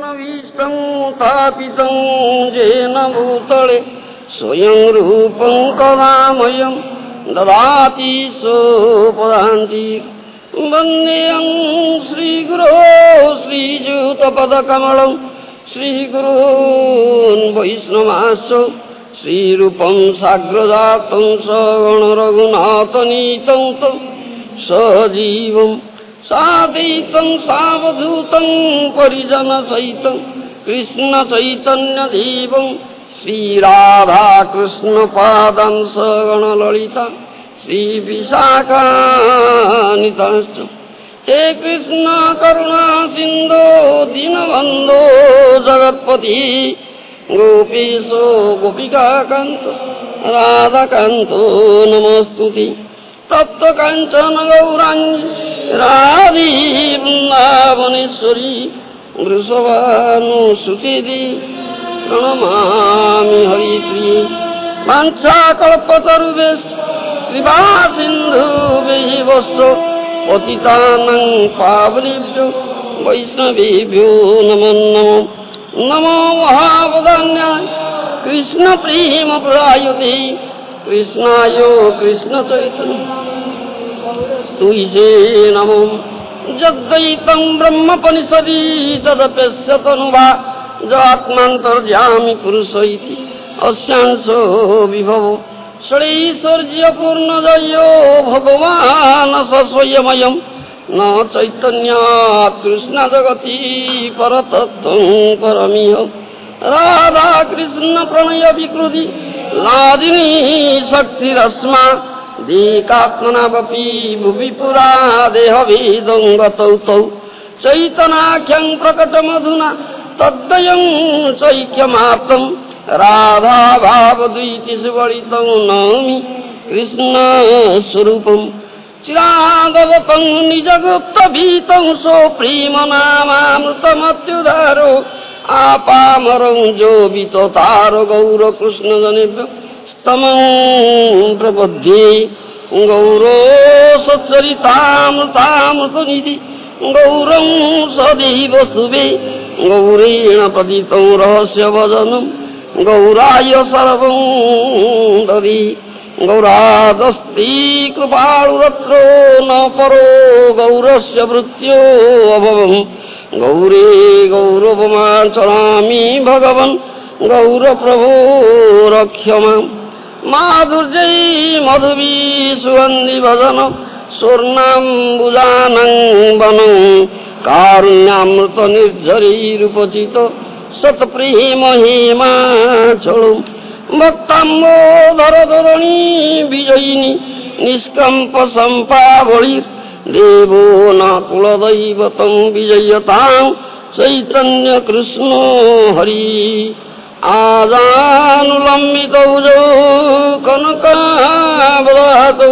भीष्टं स्थापितं येन भूतले स्वयं रूपं कदामयं ददाति सोपदान्ति वन्देऽहं श्रीगुरो श्रीयुतपदकमलं श्रीगुरून् वैष्णवांश्च श्रीरूपं साग्रजातं सगणरघुनाथनीतं तं सजीवं साद्वैतं सावधूतं परिजनसहितं कृष्णचैतन्यदेवं श्रीराधाकृष्णपादान् सगणललिता श्रीविशाखान्वितांश्च हे कृष्ण करुणा सिन्धो दीनबन्धो जगत्पति गोपीशो गोपिकान्तो राधाकान्तो नमोऽस्तुते तप्त काञ्चन गौराङ्गी राधे वृन्दावनेश्वरी वृषभानुसुते प्रणमामि हरिप्रिये वाञ्छाकल्पतरुभ्यश्च कृपा सिन्धुभ्यः पतितानां पावनेभ्यो वैष्णवेभ्यो नमो नमो नमो महावदान्याय कृष्णप्रेमप्रदायते कृष्णाय कृष्णचैतन्य तुयिसे नमो यद्वैतं ब्रह्मोपनिषदि तदप्यस्यतनुवा जात्मान्तर्यामि पुरुष इति अस्यांशो विभवो षडैश्वर्यपूर्णजयो भगवान् स्वयमयं न चैतन्यात् कृष्णजगति परतत्त्वं परमिह राधाकृष्ण प्रणय विकृति लादिनी शक्तिरस्मा देकात्मनावपि भुवि पुरा देहभेदं गतौ तौ चैतनाख्यं प्रकटमधुना तद्वयं चैक्यमाप्तं राधा भावद्वैति सुवलितं नौमि कृष्णस्वरूपं चिरागतं निजगुप्तभीतं स्वप्रेमनामामृतमत्युदारो आपामरं जोबितो तारो गौरकृष्णजनेभ्यो स्तमं प्रपद्ये गौरो सच्चरितामृतामृतनिधि गौरं सदैव शुभे गौरेण पतितं रहस्यभजनं गौराय सर्वं ददि गौरादस्ति कृपालुरत्रो न परो गौरस्य भृत्यो अभवम् गौरे गौरवमां चरामि भगवन् गौरप्रभो रक्ष माम् माधुर्यै मधुवी सुगन्धि भजन स्वर्णाम्बुजानं वनं कारुण्यामृत निर्झरैरुपचित सत्प्रेम हेमाचलं भक्ताम्बोधर धरणी विजयिनी निष्कम्प सम्पावळिर् देवो न कुलदैवतं विजयतां चैतन्य कृष्णो हरि आजानुलम्बितौ जौ कनकावदातौ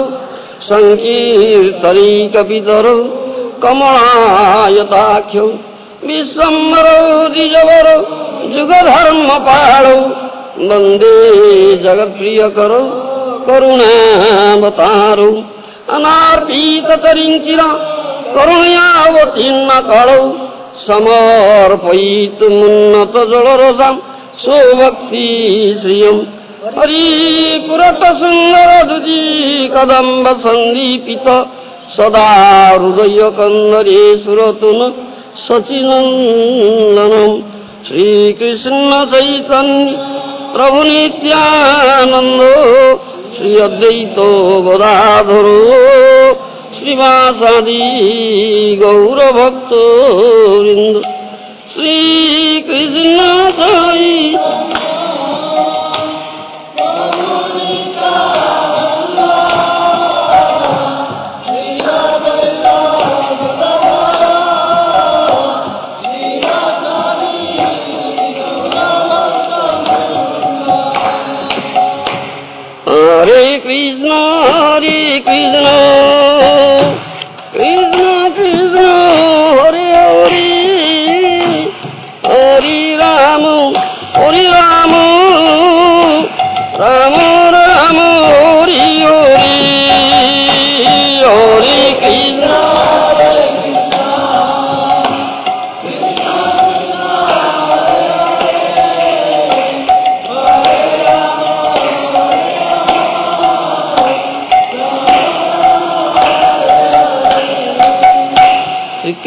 सङ्कीर्तनैकपितरौ कमलायताख्यौ विश्वम्भरौ द्विजवरौ जुगधर्मपालौ वन्दे जगत्प्रियकरौ करुणावतारौ अनार्पिततरिञ्चिरा करुण्यावतीर्ण कलौ समर्पयितुमुन्नतजलरसां स्वभक्ति श्रियं हरिपुरटसुन्दरदुजी कदम्ब सन्दीपित सदा हृदयकन्दरे सुरतुन सचिनन्दनं श्रीकृष्ण चैतन्य प्रभु नित्यानन्दो श्री अद्वैतो गदाधरो श्रीवासादि गौरभक्तो वृन्द श्रीकृष्ण हरे कृष्ण कृष्ण कृष्ण हरे हरे हरे राम राम राम हरे हरे हरे कृष्ण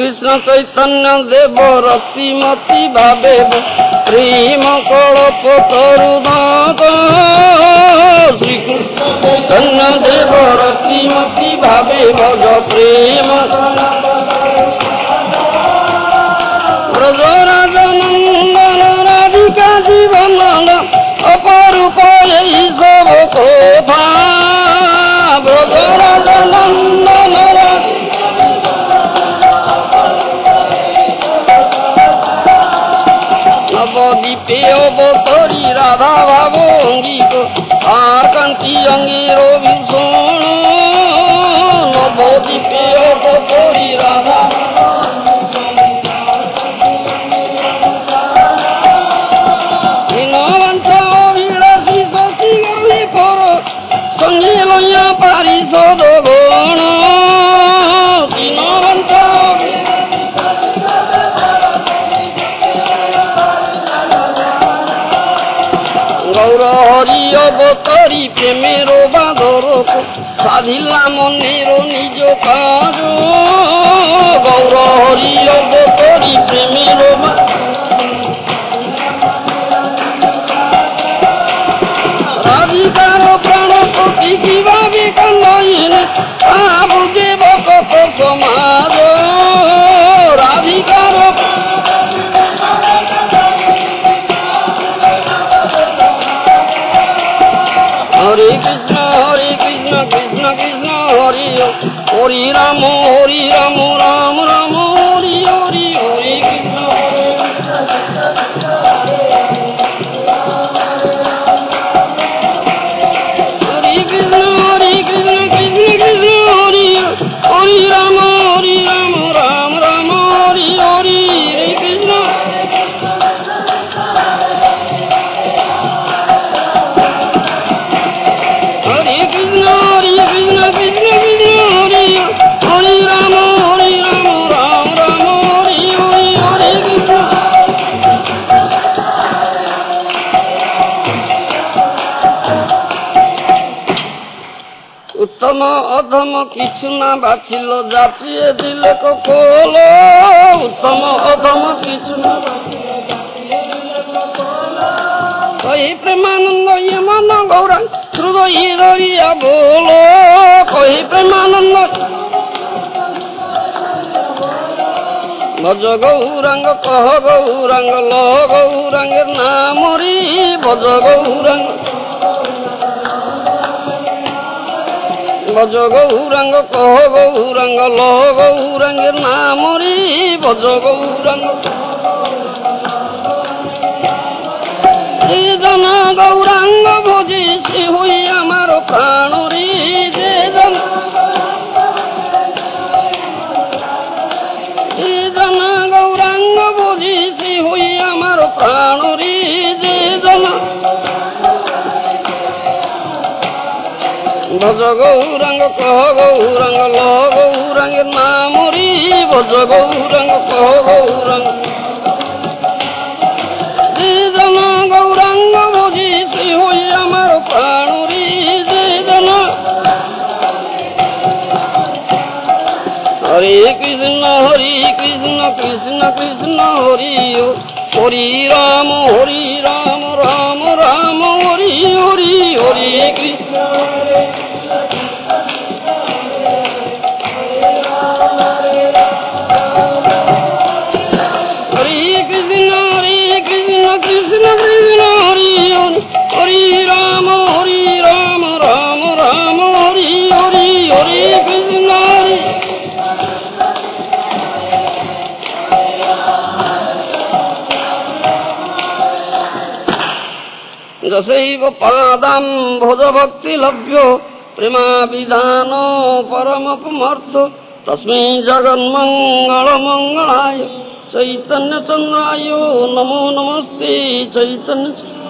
कृष्ण चैतन्य देव रतिमती भावे प्रेम कल्प तरुदात श्री कृष्ण चैतन्य देव रतिमती भावे भज प्रेम ब्रजराजनंदन राधिका जीवन अपरूप यही सब कथा ब्रजराजनंदन नवदीपे अवतरी राधा भाव अंगिक आर कांति अंगेर भीषण नवदीपे अवतरी राधा अभिलाषी शशि गरी पर संगे लैया पारिषद गण गौर हरि अवतरी प्रेमेर बादर साधिला मनेर निज काज गौर हरि अवतरी प्रेमेर राधिकार प्राणपति विभावे कन्हयन बुझे भक्त समाज राधिकार हरे कृष्ण कृष्ण कृष्ण हरि हरि राम राम राम हरि हरि हरे कृष्ण हरि राम राम राम हरि हरि हरे कृष्ण हरे कृष्ण कृष्ण कृष्ण हरि हरि राम राम राम हरि हरि हरे कृष्ण उत्तम अधम किछु ना बाछिल जाचिए दिले कोल उत्तम अधम किछु ना कही प्रेमानंद ये मन गौरांग हृदय धरिया बोल कही प्रेमानंद भज गौरांग कह गौरांग ल गौरांगेर नाम री भज गौरांग भज गौरांग कह गौरांग ल गौरांगेर नाम री भज गौरांग जे जना गौरांग भोजी से हुई आमार प्राण रे जे जना गौरांग भोजी से हुई आमार प्राण रे जे जना भज गौरांग कह गौरांग ल गौरांगेर नाम रे भज गौरांग कह गौरांग जे जना गौरांग भोजी श्री हुई आमार प्राण रे जे जना हरे कृष्ण कृष्ण कृष्ण हरि हरि राम राम राम हरि हरि हरे कृष्ण कृष्ण कृष्ण हरि हरि राम राम राम हरि हरि हरे कृष्ण जसैव पादां भज भक्ति लभ्यो प्रेमा विधान परम पुमर्थ तस्मै जगन्मंगल मंगलाय चैतन्य चंद्राय नमो नमस्ते चैतन्य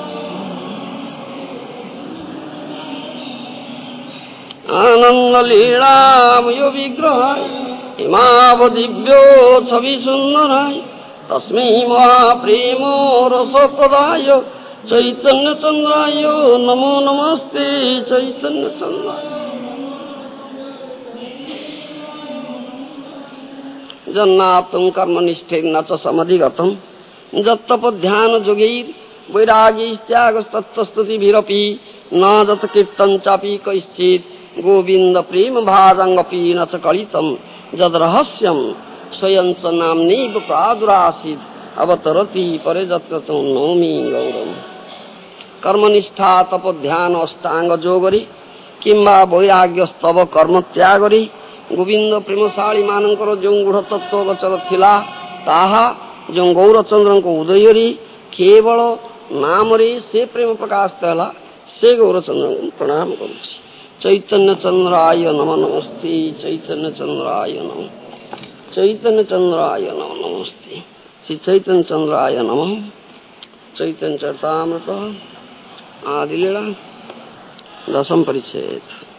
आनंद लीलामय विग्रहाय इमाव दिव्यो छवि सुंदराय तस्मै महाप्रेम रस प्रदाय चैतन्य चंद्राय नमो नमस्ते चैतन्य चंद्राय जन्नाप्तुं कर्मनिष्ठेन च समधिगतं जत्तपध्यान योगैर् वैराग्यैस्त्यागस्तत्तस्तुतिभिरपि न जत कीर्तन चापि कैश्चित् गोविन्द प्रेम भाजंगपि न च कलितं जद रहस्यं स्वयं च नाम्नैव प्रादुरासीत् अवतरति परे जत्कृतं नौमि गौरवम्। कर्मनिष्ठा तपध्यान अष्टांग योगरी किंबा वैराग्य स्तव कर्म त्यागरी गोविंद प्रेमशाली मानकर जो गूढ़ तत्व गोचर थिला ताहा जो गौरचंद्र को उदयरी केवल नाम रे से प्रेम प्रकाश तला से गौरचंद्र प्रणाम करुछि। चैतन्य चंद्राय नमः नमस्ते चैतन्य चंद्राय नमः चैतन्य चंद्राय नमः नमस्ते श्री चैतन्य चंद्राय नमः। चैतन्य चरितामृत आदि लीला दशम परिच्छेद।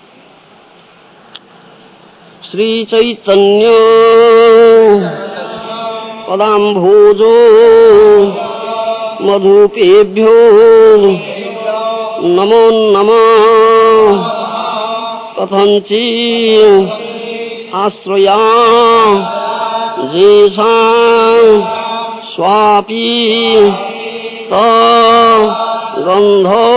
श्री चैतन्य पदाम्भोजो मधुपेभ्यो नमो नमः कथंचि आश्रया जेषां स्वापि गंधो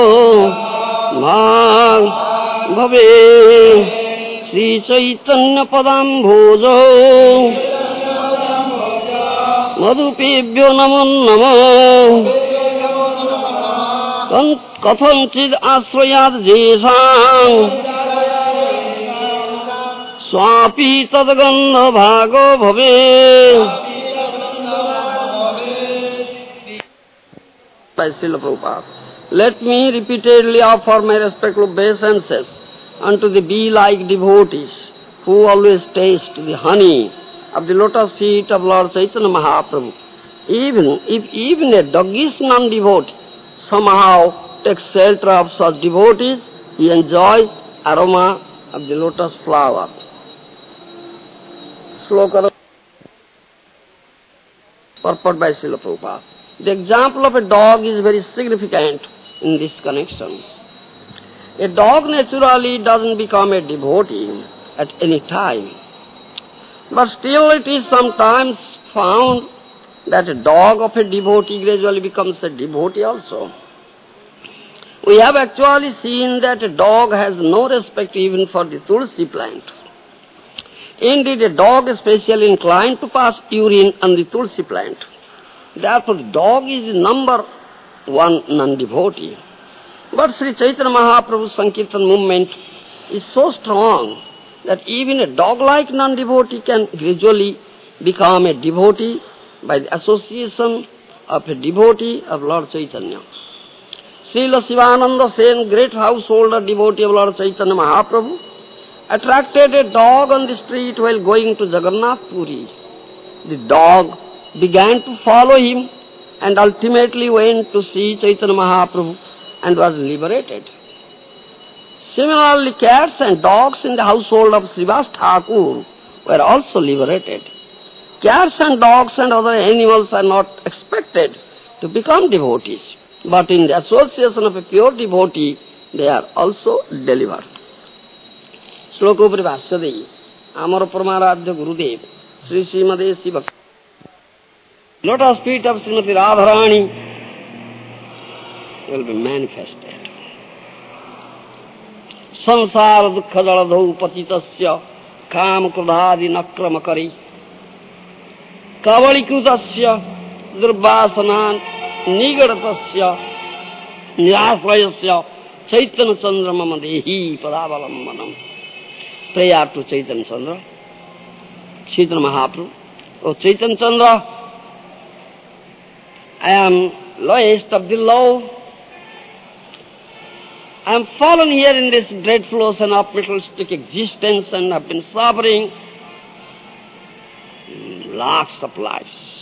भाग भवे श्री चैतन्य पदाम्भोजो मधुपेभ्यो नमो नमः कथंचित् आश्रयात् जेषां स्वापि तद्गन्ध भागो भवे। By Srila Prabhupada. Let me repeatedly offer my respectful obeisances unto the bee-like devotees who always taste the honey of the lotus feet of Lord Chaitanya Mahaprabhu. Even a doggish non-devotee somehow takes shelter of such devotees, he enjoys aroma of the lotus flower. Sloka purport by Srila Prabhupada. The example of a dog is very significant in this connection. A dog naturally doesn't become a devotee at any time. But still it is sometimes found that a dog of a devotee gradually becomes a devotee also. We have actually seen that a dog has no respect even for the tulsi plant. Indeed, a dog is specially inclined to pass urine on the tulsi plant. Therefore, the dog is number one non-devotee. But Sri Chaitanya Mahaprabhu's Sankirtan movement is so strong that even a dog-like non-devotee can gradually become a devotee by the association of a devotee of Lord Chaitanya. Srila Sivananda Sen, great householder devotee of Lord Chaitanya Mahaprabhu, attracted a dog on the street while going to Jagannath Puri. The dog began to follow him and ultimately went to see Chaitanya Mahaprabhu and was liberated. Similarly, cats and dogs in the household of Srivas Thakur were also liberated. Cats and dogs and other animals are not expected to become devotees, but in the association of a pure devotee, they are also delivered. Slokopri Bhasyadei, Amar Paramaradhya Gurudev, Sri Srimade Siva. Lotus feet of Srimati Radharani will be manifested. Sansara dukkha jaladhau patitasya kam krodhadi nakramakari kavalikrutasya durvasanan nigadatasya nirasrayasya Chaitanya Chandra mama dehi padavalammanam. Prayer to Chaitanya Chandra, Chaitanya Mahaprabhu. Oh Chaitanya Chandra, I am lowest of the low. I am fallen here in this dreadful ocean of materialistic existence and have been suffering lots of lives.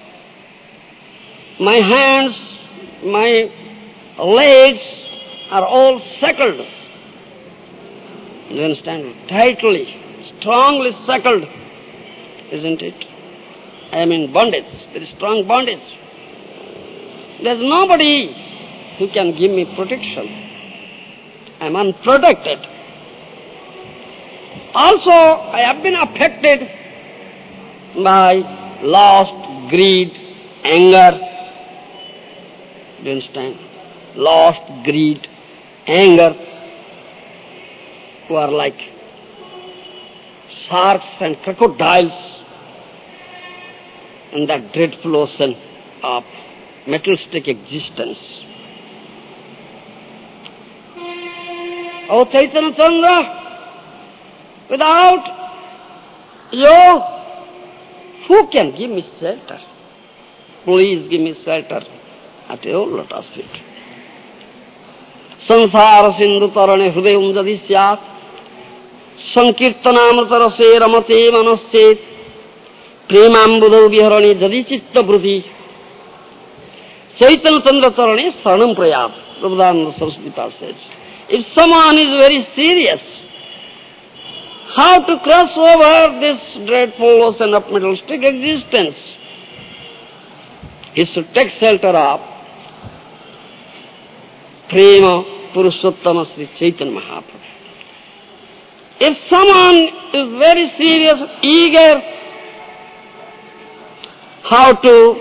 My hands, my legs are all shackled. You understand? Tightly, strongly shackled, isn't it? I am in bondage, very strong bondage. There is nobody who can give me protection. I am unprotected. Also, I have been affected by lust, greed, anger. Do you understand? Lust, greed, anger, who are like sharks and crocodiles in that dreadful ocean of materialistic existence. O Chaitanya Chandra, without you, who can give me shelter? Please give me shelter at your lotus feet. Sansara sindhu tarane hrudayam jadi syat sankirtanamrita rase ramate manaschet premambudau viharane jadi chitta bruti Chaitanya Chandra tarane saranam prayat. Prabhupada Saraswati says, if someone is very serious how to cross over this dreadful ocean of materialistic existence, he should take shelter of Prema Purushottama Sri Chaitanya Mahaprabhu. If someone is very serious, eager how to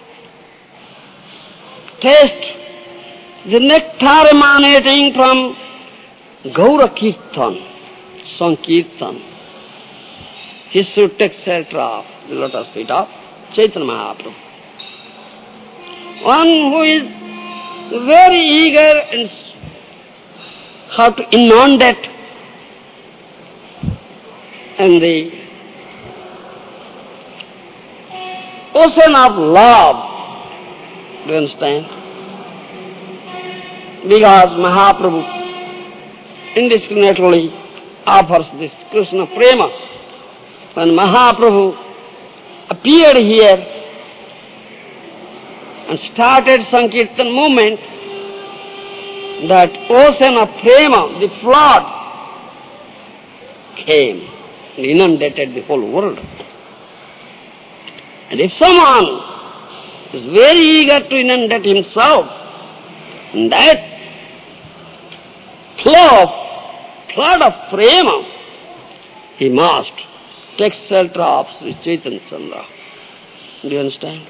taste the nectar emanating from Gaura Kirtan, Sankirtan, he should take shelter of the lotus feet of Chaitanya Mahaprabhu. One who is very eager and how to inundate in the ocean of love. Do you understand? Because Mahaprabhu indiscriminately offers this Krishna Prema. When Mahaprabhu appeared here and started Sankirtan movement, that ocean of Prema, the flood, came and inundated the whole world. And if someone is very eager to inundate himself in that flood of Prema, he must take shelter of Sri Chaitanya Chandra. Do you understand?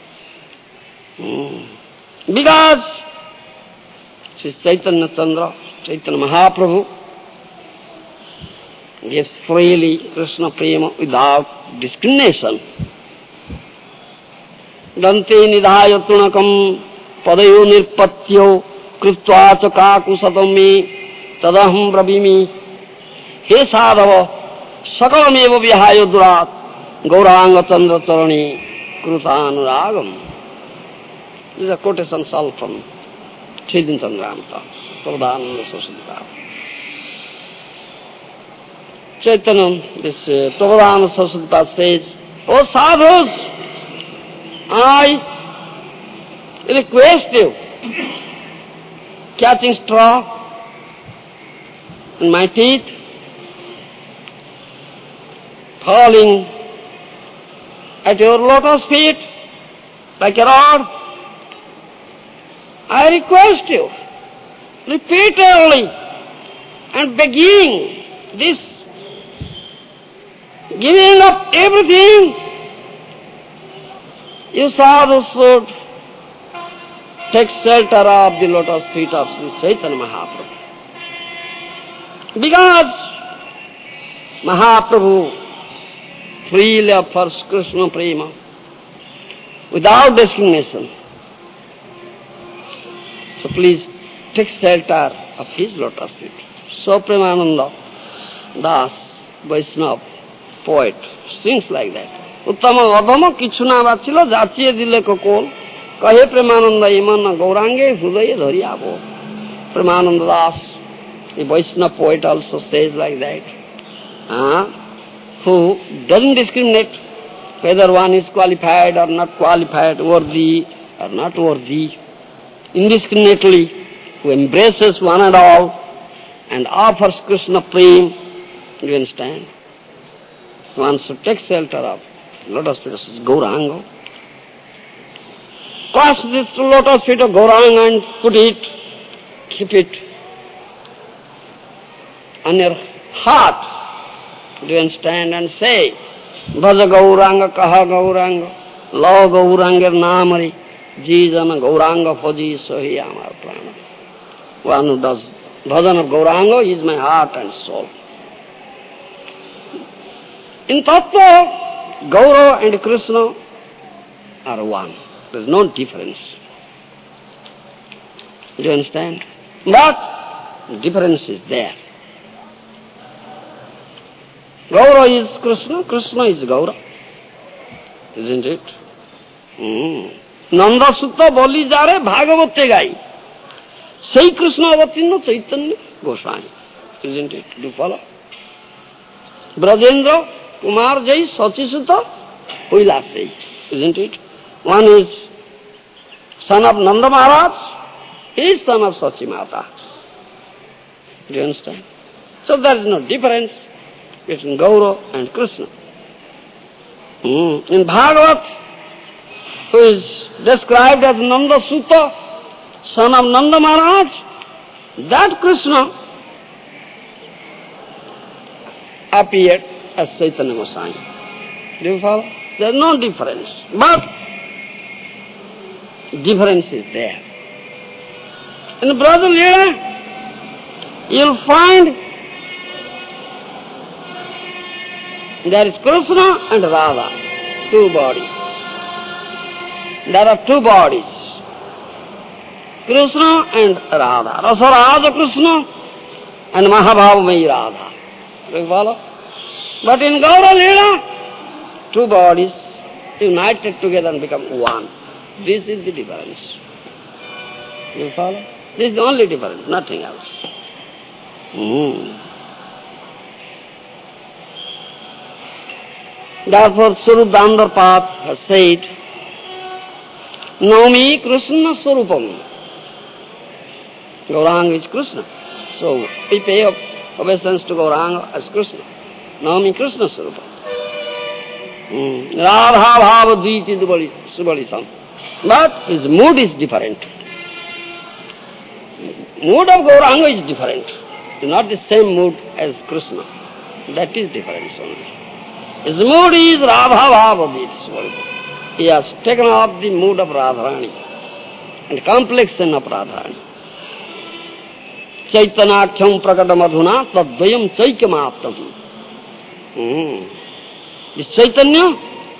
Because Sri Chaitanya Chandra, Chaitanya Mahaprabhu, gives freely Krishna Prema without discrimination. Dante nidhaya tunakam padayo nirpatyo kriptva chakaku satami tadaham brabimi he sadhava sakalameva vihayo durat gauranga chandra charani krutanuragam. This is a quotation all from Chaitanya Chandramrita, Prabhupada Saraswati. Chaitanya, this Prabhupada Saraswati says, O sadhus, I request you, catching straw in my teeth, falling at your lotus feet like a rod, I request you, repeatedly and begging this, giving up everything, you sadhus should take shelter of the lotus feet of Sri Chaitanya Mahaprabhu. Because Mahaprabhu freely offers Krishna Prema without discrimination. So please take shelter of his lotus feet. So Premananda Das, Vaishnava, poet, sings like that. Uttama adhama kichuna vachilo jachiye dile kokol kahe Premananda imana gaurange hrudaye dhari abo. Premananda Das, the Vaishnava poet, also says like that. Who doesn't discriminate whether one is qualified or not qualified, worthy or not worthy, indiscriminately, who embraces one and all and offers Krishna Prema. Do you understand? One should take shelter of lotus feet of Gauranga. Clasp this lotus feet of Gauranga and put it, keep it on your heart. Do you understand? And say, भज गौरांग कहा Gaurang love गौरांगेर नाम रे जी जन Gaurang fuzzy सही आमार प्राण. One who does bhajan of Gauranga is my heart and soul. In Tattva, Gaura and Krishna are one. There is no difference. Do you understand? But difference is there. Gaura is Krishna, Krishna is Gaura. Isn't it? Nanda Sutta boli jare Bhagavate gai. Say Krishna avatinna Chaitanya Goswami. Isn't it? Do you follow? Brajendra Kumar Jai Sachi Sutta Huila Sai. Isn't it? One is son of Nanda Maharaj, he is son of Sachi Mata. Do you understand? So there is no difference between Gaura and Krishna. In Bhagavat, who is described as Nanda Sutta, son of Nanda Maharaj, that Krishna appeared as Chaitanya Goswami. Do you follow? There is no difference. But difference is there. In Braja Leela, you will find there is Krishna and Radha, two bodies. There are two bodies, Krishna and Radha. Rasa Radha Krishna and Mahabhavamai Radha. Do you follow? But in Gaura Leela, two bodies united together and become one. This is the difference. Do you follow? This is the only difference, nothing else. Therefore, Swarup Damodar Path has said, Naumi Krishna Swarupam. Gauranga is Krishna. So we pay obeisance to Gauranga as Krishna. Naumi Krishna Swarupam. Radha Bhava Dviti Subalitam. But his mood is different. Mood of Gauranga is different. It is not the same mood as Krishna. That is difference only. His mood is Radha Bhava Dviti Subalitam. He has taken up the mood of Radharani and complexion of Radharani. Chaitanakyam prakata madhuna tadvayam chaikamaptam. This Chaitanya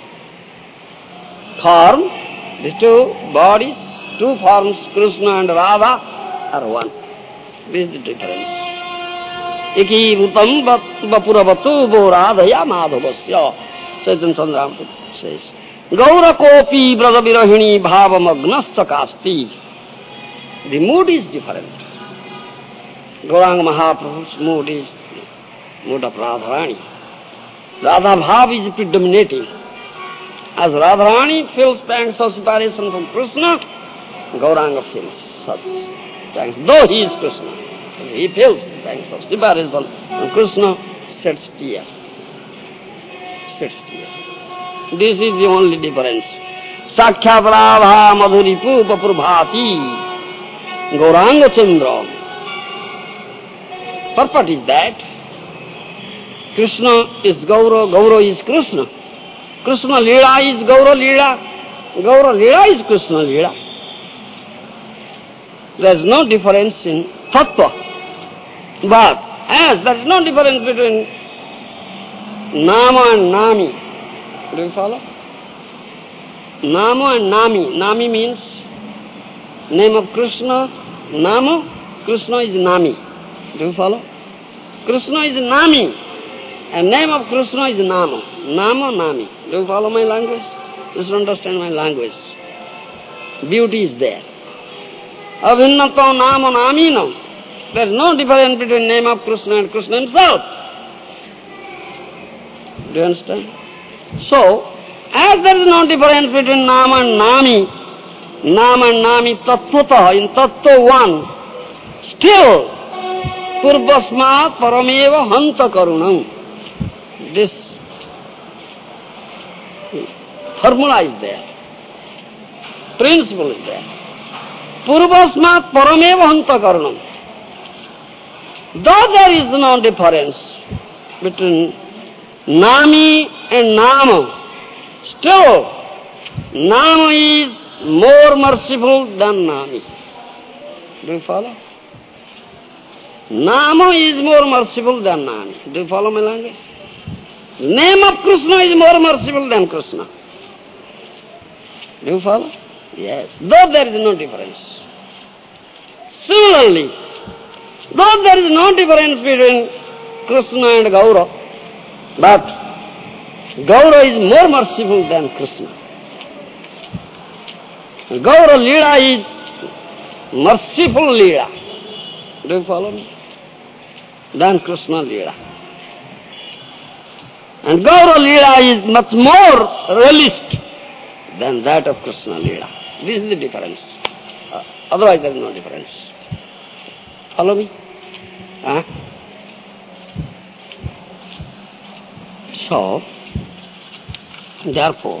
form, the two bodies, two forms, Krishna and Radha, are one. This is the difference. Eki bhutam vapuravatu vo radhaya madhavasya. Chaitanya Chandramurti says. Gaura kopi braja virahini bhavamagnasya kasti. The mood is different. Gauranga Mahaprabhu's mood is the mood of Radharani. Radha Bhav is predominating. As Radharani feels pangs of separation from Krishna, Gauranga feels such pangs. Though he is Krishna, he feels pangs of separation from Krishna, sheds tears. Sheds tears. This is the only difference. Sakhyat Radha Madhuri Pupa Prabhati Gauranga Chandra. Purport is that Krishna is Gaura, Gaura is Krishna. Krishna Leela is Gaura Leela, Gaura Leela is Krishna Leela. There is no difference in Tattva. But as there is no difference between Nama and Nami. Do you follow? Nama and Nami. Nami means name of Krishna. Nama, Krishna is Nami. Do you follow? Krishna is Nami. And name of Krishna is Nama. Nama, Nami. Do you follow my language? You should understand my language. Beauty is there. Abhinnato Nama Namino. There is no difference between name of Krishna and Krishna himself. Do you understand? So, as there is no difference between Nama and Nami Tattvata, in Tattva one, still, Purvasmat Parameva Hanta Karunam. This formula is there. Principle is there. Purvasmat Parameva Hanta Karunam. Though there is no difference between Nami and Nama. Still, Nama is more merciful than Nami. Do you follow? Nama is more merciful than Nami. Do you follow my language? Name of Krishna is more merciful than Krishna. Do you follow? Yes. Though there is no difference. Similarly, though there is no difference between Krishna and Gaura, but Gaura is more merciful than Krishna. Gaura Leela is merciful Leela. Do you follow me? Than Krishna Leela. And Gaura Leela is much more realist than that of Krishna Leela. This is the difference. Otherwise there is no difference. Follow me? Huh? So, therefore,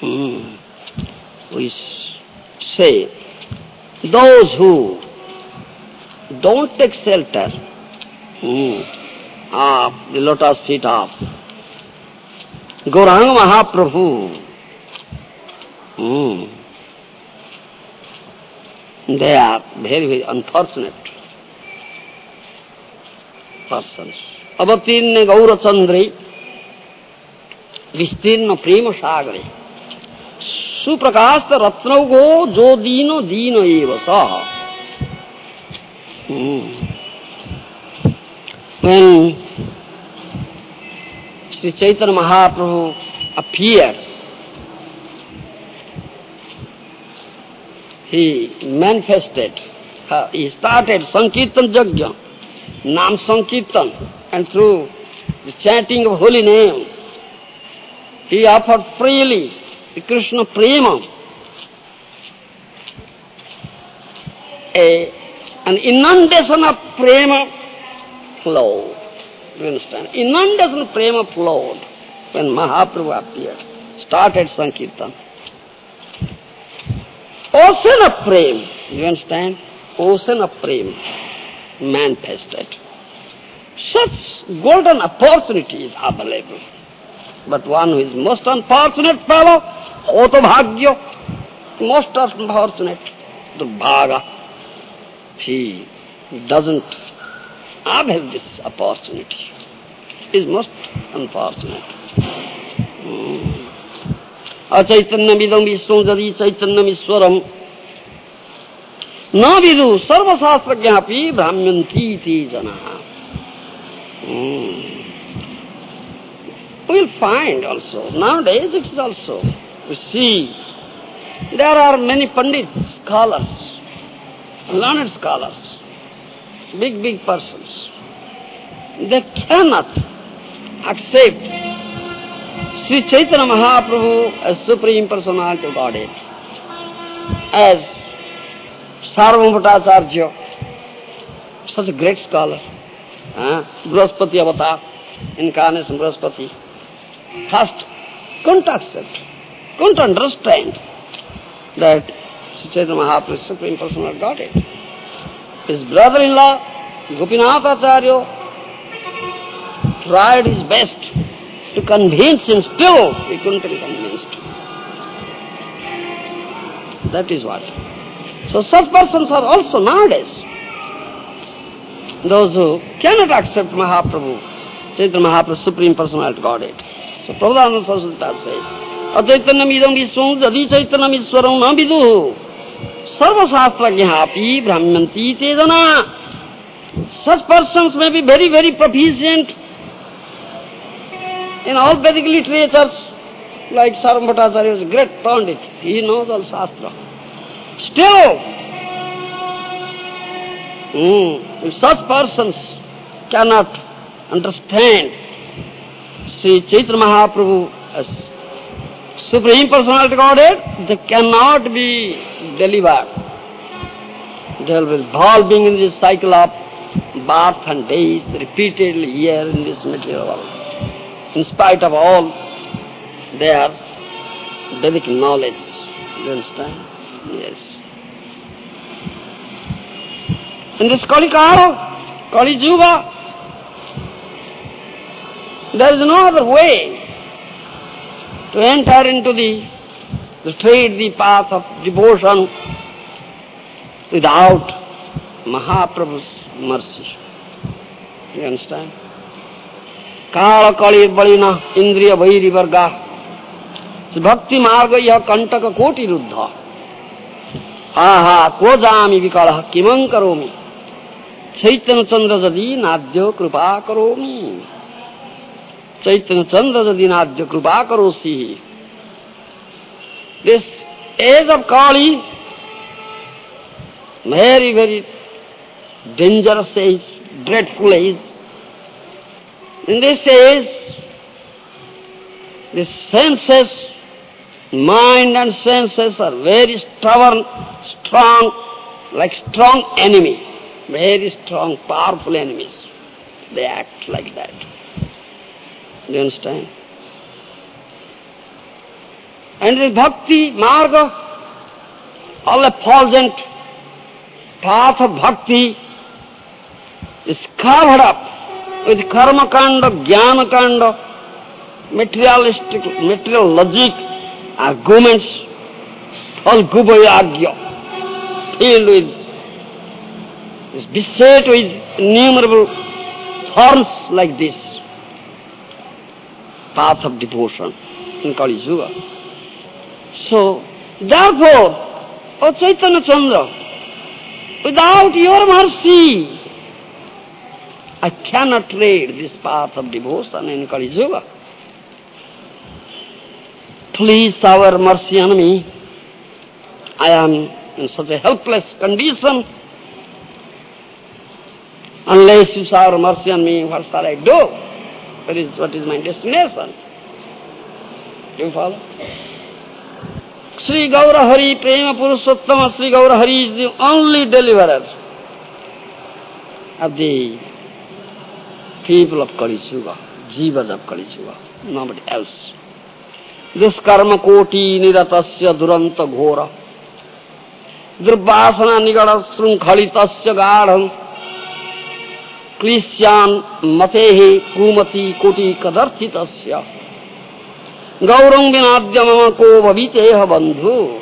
we say, those who don't take shelter of the lotus feet of Gauranga Mahaprabhu, they are very, very unfortunate persons. Avatirne Gaura Chandre Vistirna Prema Sagare Suprakasta Ratnaugo Jodino Dino Eva Saha. When Sri Chaitanya Mahaprabhu appeared, he manifested, he started Sankirtan Yajna, Nam Sankirtan, and through the chanting of holy name, he offered freely the Krishna Prema, an inundation of Prema flowed. Do you understand? Inundation of Prema flowed when Mahaprabhu appeared, started Sankirtan. Ocean of Prema, do you understand? Ocean of Prema manifested. Such golden opportunity is available. But one who is most unfortunate fellow, Otobhagya, most unfortunate, Durbhaga, he doesn't avail this opportunity. He is most unfortunate. Achaitanyam idam vishwam jadi chaitanyam iswaram na vidu sarva shastrajnapi brahmyanti ti janaha. We will find also, nowadays it is also, we see, there are many pandits, scholars, learned scholars, big, big persons. They cannot accept Sri Chaitanya Mahaprabhu as Supreme Personality of Godhead, as Sarvabhauma Bhattacharya, such a great scholar, Brahaspati Avatar, incarnation Brahaspati, first couldn't accept, couldn't understand that Sri Chaitanya Mahaprabhu is Supreme Personality of Godhead. His brother-in-law, Gopinath Acharya, tried his best to convince him, still he couldn't be convinced. That is what. So such persons are also nowadays those who cannot accept Mahaprabhu, Chaitanya Mahaprabhu, Supreme Personality of Godhead. So Prabhupada Saraswati says, Achaitanyam idam vishwam jadi chaitanyam iswaram na viduhu sarva shastrajnapi brahmyanti te jana. Such persons may be very, very proficient in all Vedic literatures, like Sarvabhauma Bhattacharya is a great pandit. He knows all Shastra. Still, if such persons cannot understand Sri Chaitanya Mahaprabhu as Supreme Personality of Godhead, they cannot be delivered. They will be revolving in this cycle of birth and death repeatedly here in this material world. In spite of all their Vedic knowledge. You understand? Yes. In this Kali Kala, Kali Yuga, There is no other way to enter into the straight, the path of devotion without Mahaprabhu's mercy. You understand? Kala kali balina indriya vairi varga bhakti marga yah kantaka koti ruddha aha ko jami vikala kimam karomi Chaitanya Chandra jadi nadya kripa karomi Chaitanya Chandra jadi nadya kripa karosi. This age of Kali, very, very dangerous age, dreadful age. In this age, the senses, mind and senses are very stubborn, strong, like strong enemy, very strong, powerful enemies. They act like that. Do you understand? And the bhakti, marga, all effulgent path of bhakti is covered up with karma kanda, jnana kanda, material logic, arguments, all gubhayagya, filled with, is beset with innumerable thorns like this. Path of devotion in Kali Yuga. So, therefore, O Chaitanya Chandra, without your mercy, I cannot tread this path of devotion in Kali Yuga. Please shower mercy on me. I am in such a helpless condition. Unless you shower mercy on me, what shall I do? What is my destination? Do you follow? Sri Gaura Hari, Prema Purushottama Sri Gaura Hari is the only deliverer of the people of Kali Yuga, jivas of Kali Yuga, nobody else. This karma koti niratasya duranta ghora, drupasana nigada srunkhalitasya gadham, Klishyan matehe kumati koti kadarthitasya gaurang vinadya mama ko bhaviteha bandhu.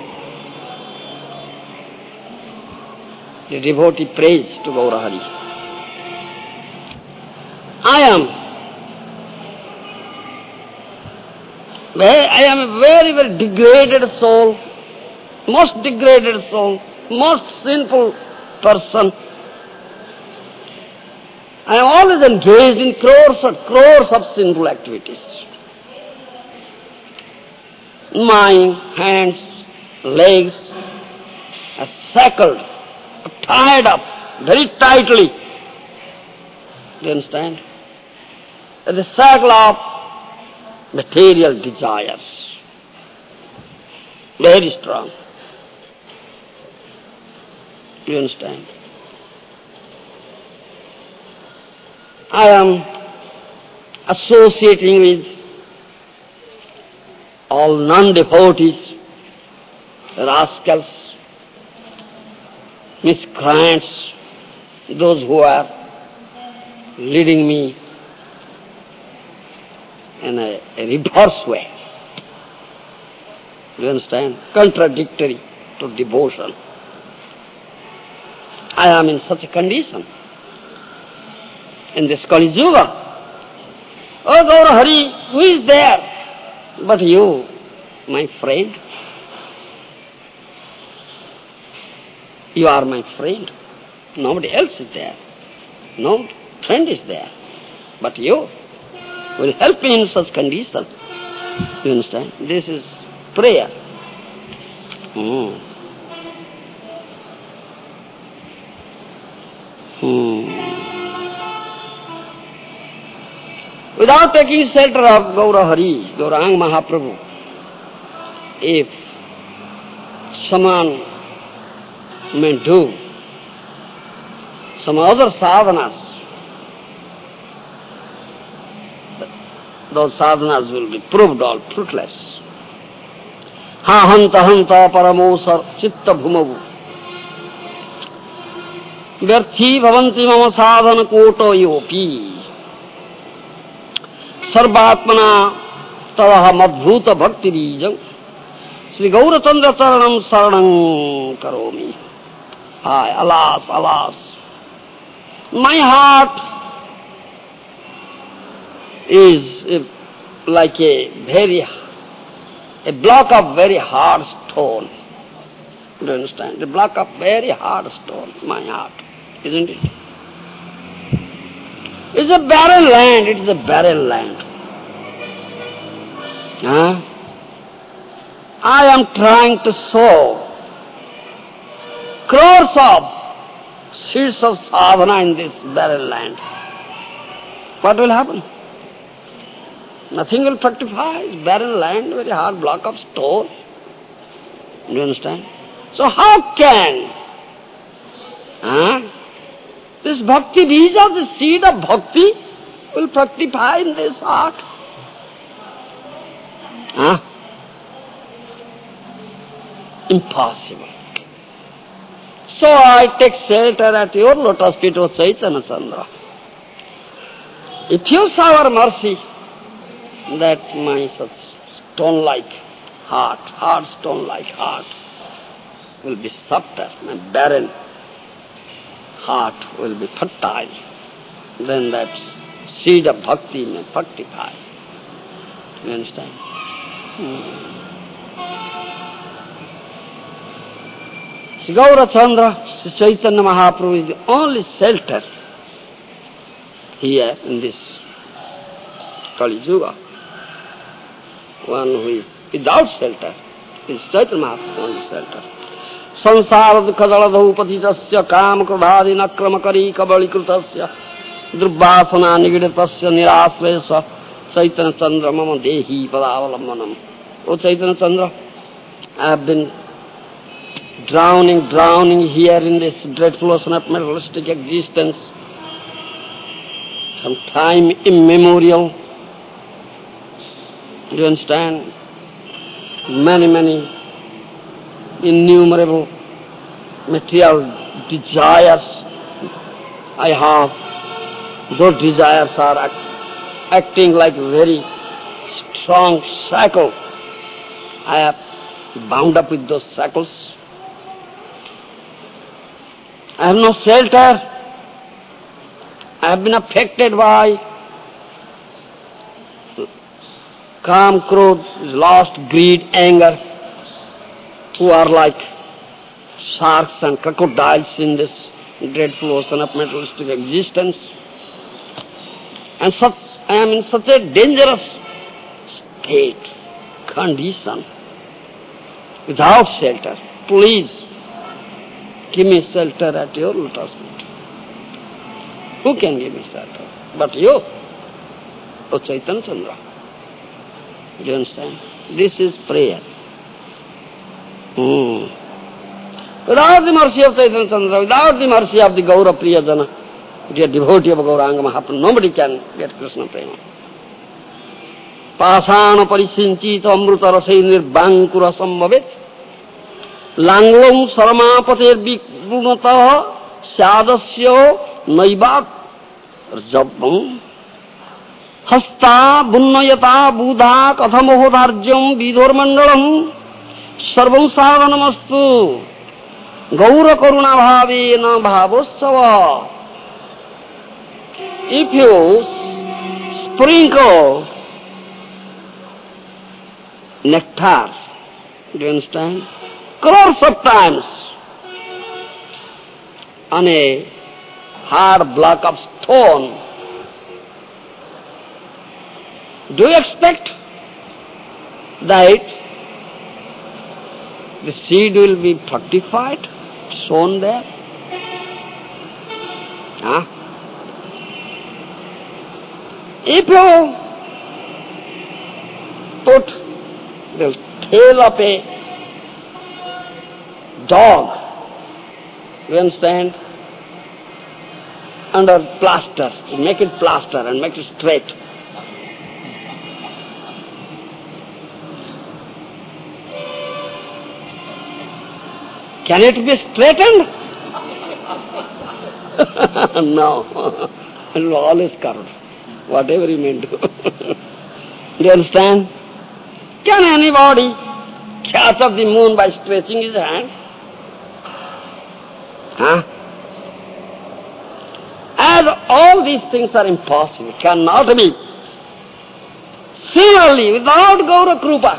The devotee prays to Gaurahari. I am a very, very degraded soul, most degraded soul, most sinful person. I am always engaged in crores of sinful activities. My hands, legs are shackled, tied up very tightly. Do you understand? The shackle of material desires, very strong. Do you understand? I am associating with all non-devotees, rascals, miscreants, those who are leading me in a reverse way. Do you understand? Contradictory to devotion. I am in such a condition. In this Kali Yuga, oh Gaurahari, who is there but you, my friend? You are my friend. Nobody else is there. No friend is there but you. Will help me in such condition. You understand? This is prayer. Without taking shelter of Gaurahari, Gaurang Mahaprabhu, if someone may do some other sadhanas, those sadhanas will be proved all fruitless. Ha hanta hanta paramosar chitta bhumavu vyarthi bhavanti mama sadhana koto yopi Sarvatmana Tavaham Adbhuta Bhakti Bijam Sri Gaurachandra Charanam Saranam Karomi. Alas, alas, my heart is like a block of very hard stone. Do you understand? A block of very hard stone, my heart, isn't it? It's a barren land, it is a barren land. I am trying to sow crores of seeds of sadhana in this barren land. What will happen? Nothing will fructify. It's barren land, very hard block of stone. Do you understand? So how can this bhakti bija, the seed of bhakti, will fructify in this heart? Impossible. So I take shelter at your lotus feet, O Chaitanya Chandra. If you shower mercy, that my such stone-like heart, hard stone-like heart, will be softer, my barren heart will be fertile. Then that seed of bhakti may fructify. You understand? Sri Gaurachandra, Sri Chaitanya Mahaprabhu is the only shelter here in this Kali Yuga. One who is without shelter is Chaitanya Mahaprabhu, only shelter. Sansara dukha daladhu patitasya kam krodhadi nakramakari kabalikrutasya drubbasana nigidatasya nirasvesa Chaitanya Chandra mama dehi padavalammanam. O Chaitanya Chandra, I have been drowning here in this dreadful ocean of materialistic existence from time immemorial. Do you understand? Many innumerable material desires I have. Those desires are acting like very strong shackle. I have bound up with those shackles. I have no shelter. I have been affected by Kam, Krodh, lust, greed, anger, who are like sharks and crocodiles in this dreadful ocean of materialistic existence. And I am in such a dangerous state, condition, without shelter. Please, give me shelter at your lotus feet. Who can give me shelter? But you, O Chaitanya Chandra. Do you understand? This is prayer. Without the mercy of Chaitanya Chandra, without the mercy of the Gaura Priyajana, dear devotee of Gauranga Mahaprabhu, nobody can get Krishna Prema. Pasana parisinchita amruta rasai nirbankura sambhavet langlom saramapater vikrunataha sadasya naivat rjabam hasta bunnayata buddha kathamohodharjam vidhormandalam sarvam sadhanamastu gaura karuna bhavena bhavosava. If you sprinkle nectar, do you understand, crores of times on a hard block of stone, do you expect that the seed will be fructified, sown there? If you put the tail of a dog, you understand, under plaster, you make it plaster and make it straight. Can it be straightened? No, it will always curve, whatever you may do. Do you understand? Can anybody catch up the moon by stretching his hand? Huh? As all these things are impossible, cannot be. Similarly, without Gaura Krupa,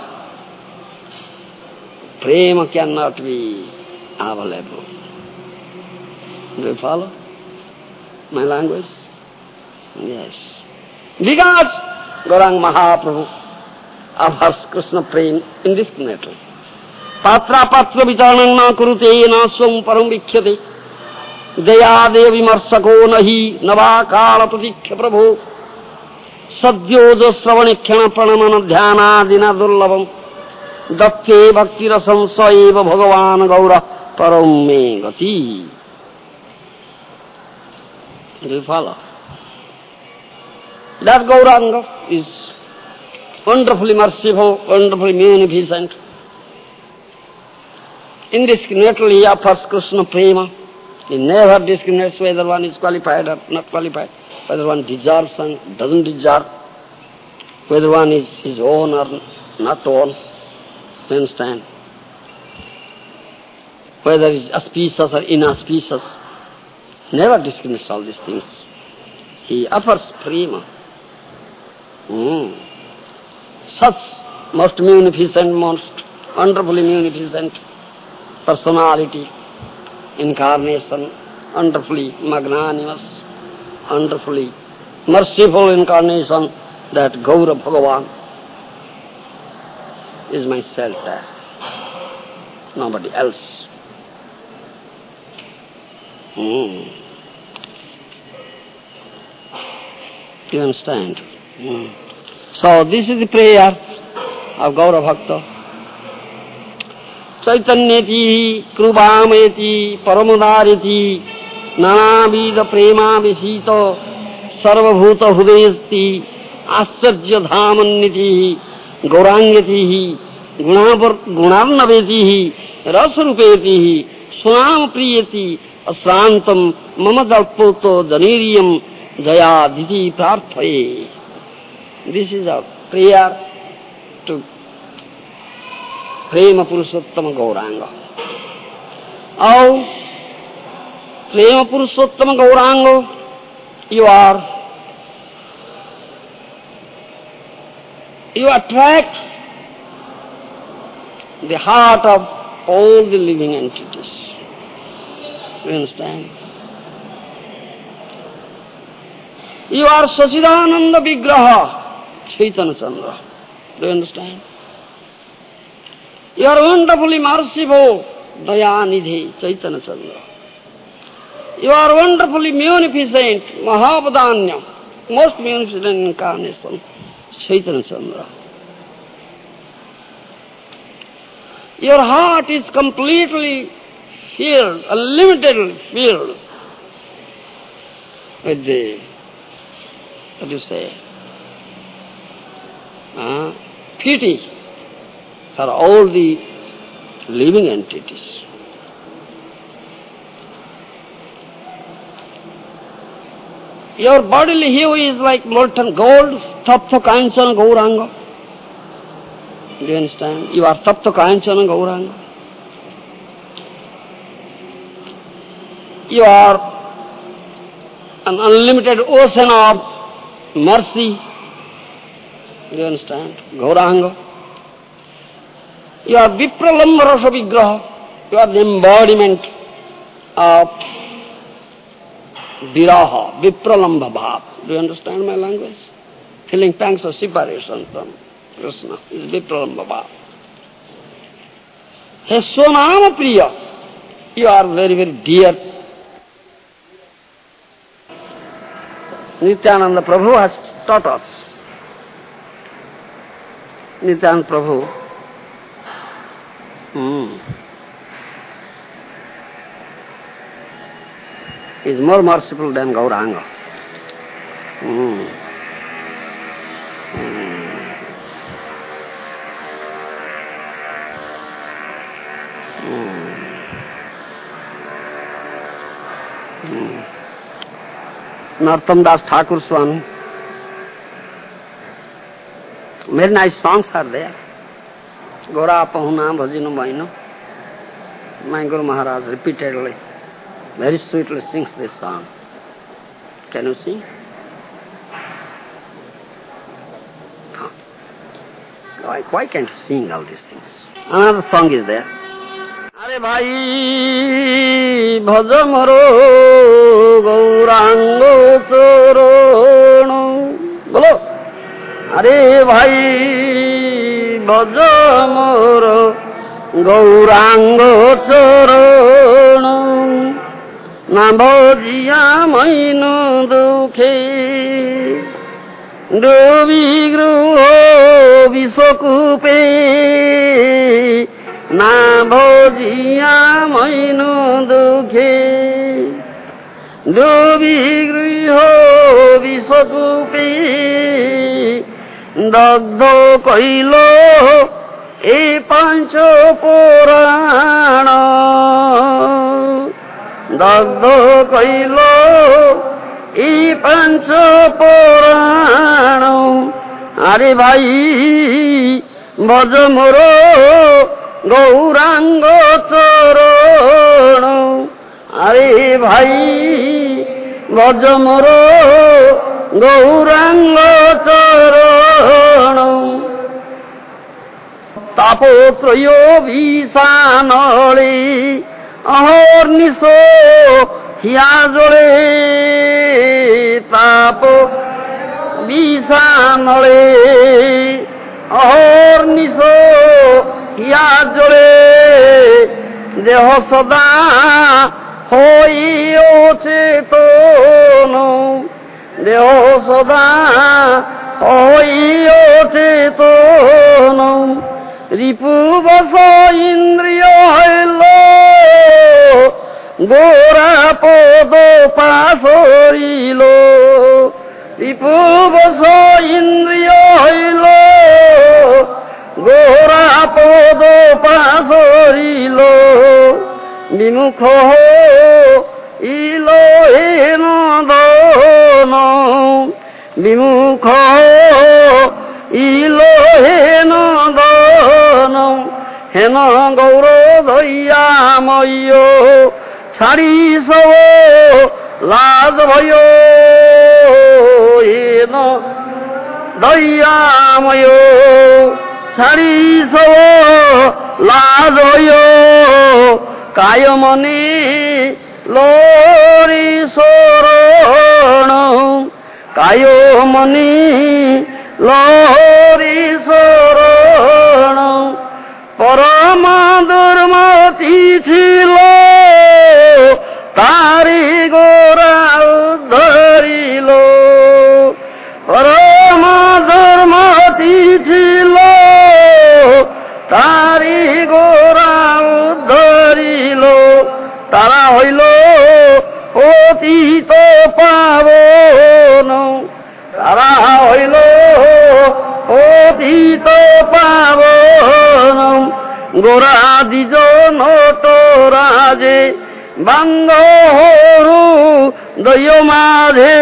prema cannot be available. Do you follow my language? Yes. Because Gauranga Mahaprabhu offers Krishna prema indiscriminately. Patra patra vicharanam na kurute na swam param vikhyate daya devi marsako nahi navakala pratikya prabhu sadyoja sravane khyana pranamana dhyana dina durlabam datte bhakti rasam saeva bhagavan gaura param me gati. Do you follow? That Gauranga is wonderfully merciful, wonderfully munificent. Indiscriminately he offers Krishna prema. He never discriminates whether one is qualified or not qualified, whether one deserves and doesn't deserve, whether one is his own or not own. You understand? Whether he is auspicious or inauspicious. Never discriminates all these things. He offers prema. Such most munificent, most wonderfully munificent personality, incarnation, wonderfully magnanimous, wonderfully merciful incarnation, that Gaura Bhagavan is my shelter, nobody else. You understand? So this is the prayer of Gaura Bhakta. Chaitanyati krupameti paramudariti nanavida prema visito sarvabhuta hudayasti ascharya dhamanniti gaurangati gunarnaveti rasarupeti sunam priyati asrantam mama dalpoto janiriyam jayaditi prarthaye. This is our prayer to Prema Purushottama Gauranga. Oh, Prema Purushottama Gauranga, you attract the heart of all the living entities. You understand? You are Sachidananda Vigraha, Chaitanya Chandra. Do you understand? You are wonderfully merciful, Dayanidhi, Chaitanya Chandra. You are wonderfully munificent, Mahavadanya, most munificent incarnation, Chaitanya Chandra. Your heart is completely filled, unlimitedly filled with the, what do you say, pity for all the living entities. Your bodily hue is like molten gold, Tapta Kanchana Gauranga. Do you understand? You are Tapta Kanchana Gauranga. You are an unlimited ocean of mercy. Do you understand? Gauranga. You are Vipralamba Rasa Vigraha. You are the embodiment of Viraha, Vipralamba Bhav. Do you understand my language? Feeling pangs of separation from Krishna is Vipralamba Bhav. He Sonama Priya. You are very, very dear. Nityananda Prabhu has taught us. Nityananda Prabhu is more merciful than Gauranga. Narottam Das Thakur Swami Very nice songs are there. Gora Pahuna Bhajino Baino. My Guru Maharaj repeatedly, very sweetly sings this song. Can you sing? Why can't you sing all these things? Another song is there. Are bhai bhaja maro gaurango chorono. Bolo. Are bhai bhaja maro gaurango chorono. Na bhajiya maino dukhe. Dubigruho visokupe na bhajiya maino dukhe dubigruho visokupe dagdho kailo e pancho purana dagdho kailo I pancho purano. Are bhai bhaja moro gaurango chorono. Are bhai bhaja moro gaurango chorono. Tapotrayo visanale ahorniso Hiazore tapo visanale ahorniso hiazore deho sada hoi ochetono deho sada hoi ochetono ripu basa indriyo hailo Gora podo pasorilo, Ripuvaso indriyo hilo, Gora podo pasorilo, Vimukho ilo heno dono, Vimukho ilo heno dono, Heno gauro doya moyo, Chari savo laz bhayo eno dayamayo Chari savo laz bhayo kayamani lori sorano kayamani lori sorano Parama durmati chilo Tari gora udharilo Parama dharmati chilo Tari gora udharilo Tara hoilo otito pavono Tara hoilo otito pavono Gora dijo noto raje Bangoru doyo madhe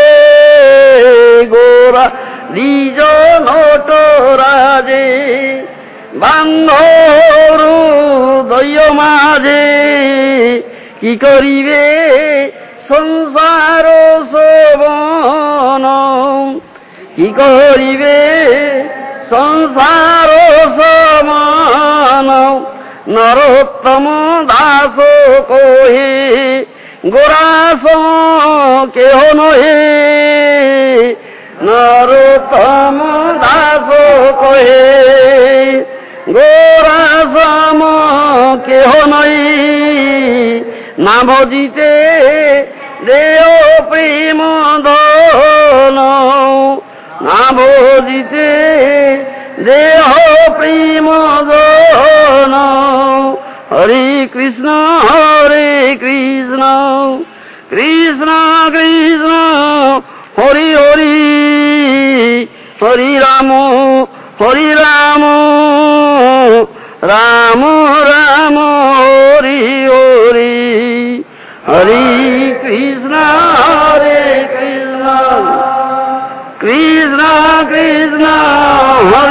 Gora dijo noto raje Bangoru doyo madhe Ki koribe sansaro sobono Ki koribe sansaro sobono Narottama daso kohe Goraso keho nohe Narottama daso kohe Gorasamo keho nohe Na bhajite deo prema dono Na bhajite deo prema dono Hare Krishna, Krishna Krishna, Hare Hare, Hare Rama, Hare Rama, Rama Rama, Hare Hare, Hare Krishna, Krishna Krishna, Hare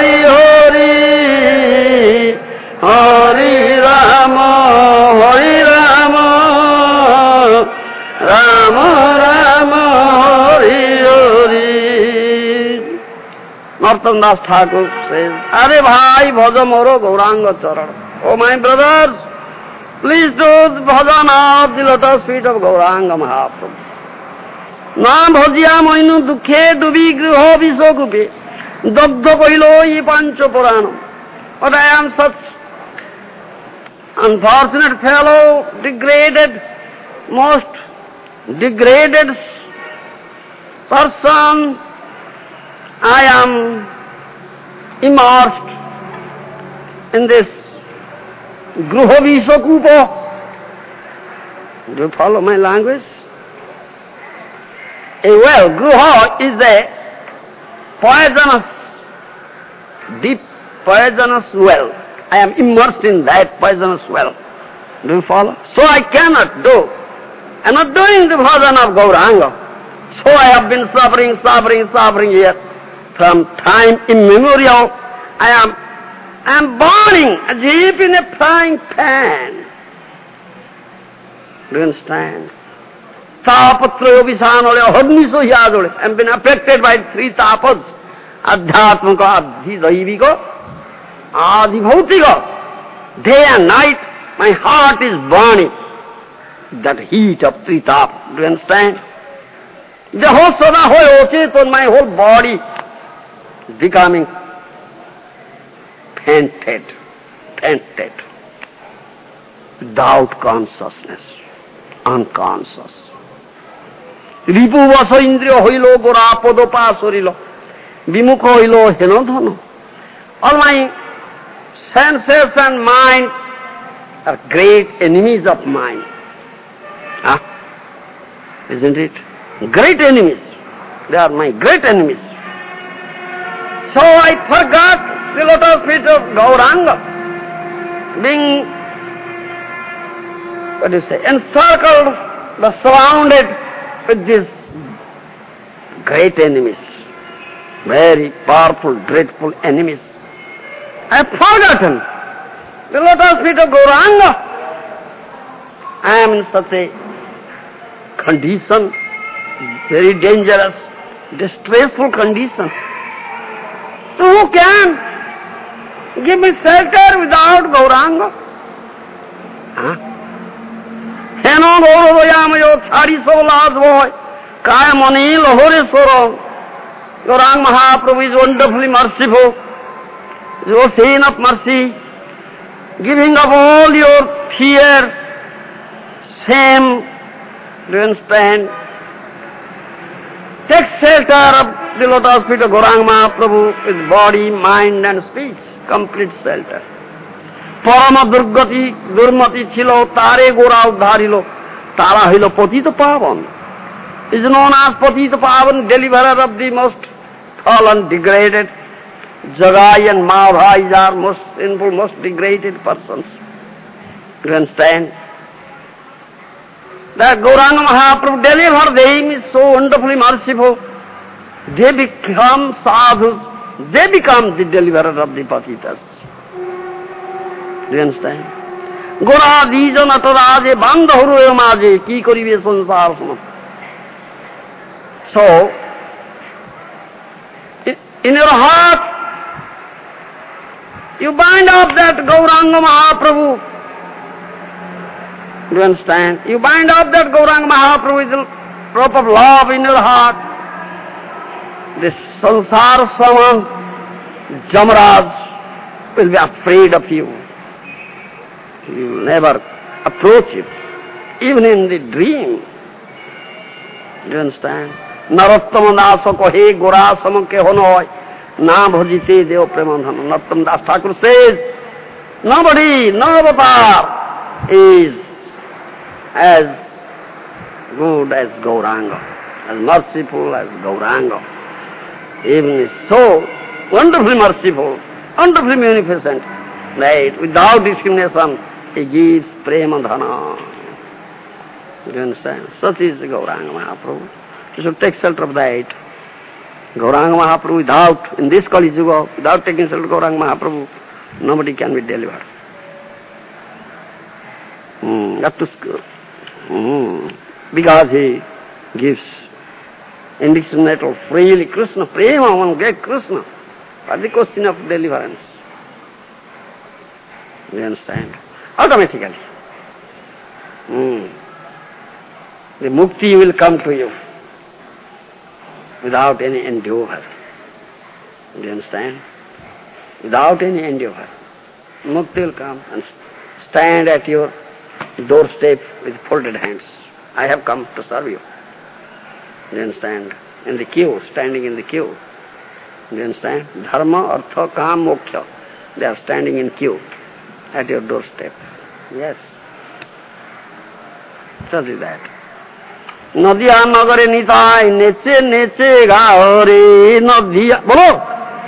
Narottam Das Thakur says, Are bhai bhaja moro Gauranga charan. Oh my brothers, please do the bhajan of the lotus feet of Gauranga Mahaprabhu. Na bhajya moinu dukhe dubi griho visogupe, dagdha koilo ye pancho puranam. But I am such unfortunate fellow, degraded, most degraded person. I am immersed in this Gruha Visakupa. Do you follow my language? A well, Gruha is a poisonous, deep poisonous well. I am immersed in that poisonous well. Do you follow? So I cannot do. I am not doing the bhajan of Gauranga. So I have been suffering here. From time immemorial, I am burning as if in a frying pan. Do you understand? Tapatrayo visanole, ahadniso yadole. I have been affected by three tapas. Adhyatmaka, adhi daivika, adhi bhautika. Day and night, my heart is burning. That heat of three tapas. Do you understand? The whole sada hoy ocheton, my whole body is becoming fainted, without consciousness, unconscious. Ripu vasa indriya hoilo gora podopa sorilo, vimukha hoilo henodhano. All my senses and mind are great enemies of mine. Isn't it? Great enemies. They are my great enemies. So I forgot the lotus feet of Gauranga, being, encircled, surrounded with these great enemies, very powerful, dreadful enemies. I have forgotten the lotus feet of Gauranga. I am in such a condition, very dangerous, distressful condition. So who can give me shelter without Gauranga? Heno Gauro Yamayo Thari Solas boy, Kayamani Lahore Soro. Gauranga Mahaprabhu is wonderfully merciful, is ocean of mercy, giving up all your fear, shame. Do you understand? Take shelter of the lotus feet of Gauranga Mahaprabhu with body, mind and speech. Complete shelter. Parama Durgati, Durmati Chilo, Tare Gora Udharilo, Tara Hilo Patita Pavan. Is known as Patita Pavan, deliverer of the most fallen, degraded. Jagai and Madhais are most sinful, most degraded persons. You understand? That Gauranga Mahaprabhu delivered them is so wonderfully merciful. They become sadhus, they become the deliverer of the patitas. Do you understand? Gora Dija Nataraje Bandhuru Maje Ki Korive Sansar. So, in your heart, you bind up that Gauranga Mahaprabhu. Do you understand? You bind up that Gauranga Mahaprabhu with the rope of love in your heart. This Sansar Saman, Jamaraj, will be afraid of you. You will never approach it, even in the dream. Do you understand? Narottama Dasa kohe gora samanke honoy, na bhajite deo premadhana. Narottama Das Thakur says, nobody, no avatar is as good as Gauranga, as merciful as Gauranga. Even is so wonderfully merciful, wonderfully munificent, that without discrimination he gives prema dhana. Do you understand? Such is Gauranga Mahaprabhu. You should take shelter of that. Gauranga Mahaprabhu without, in this Kali Yuga, without taking shelter of Gauranga Mahaprabhu, nobody can be delivered. Up to school. Because he gives indiscriminate or freely Krishna, prema, one great Krishna. for the question of deliverance. You understand? Automatically. The mukti will come to you without any endeavor. Do you understand? Without any endeavor. Mukti will come and stand at your doorstep with folded hands. I have come to serve you. Do you understand? In the queue, standing in the queue. Do you understand? Dharma, artha, kam, moksha. They are standing in queue at your doorstep. Yes. Such is that. Nadiya nagare nitai neche neche gaore nadiya. Bolo!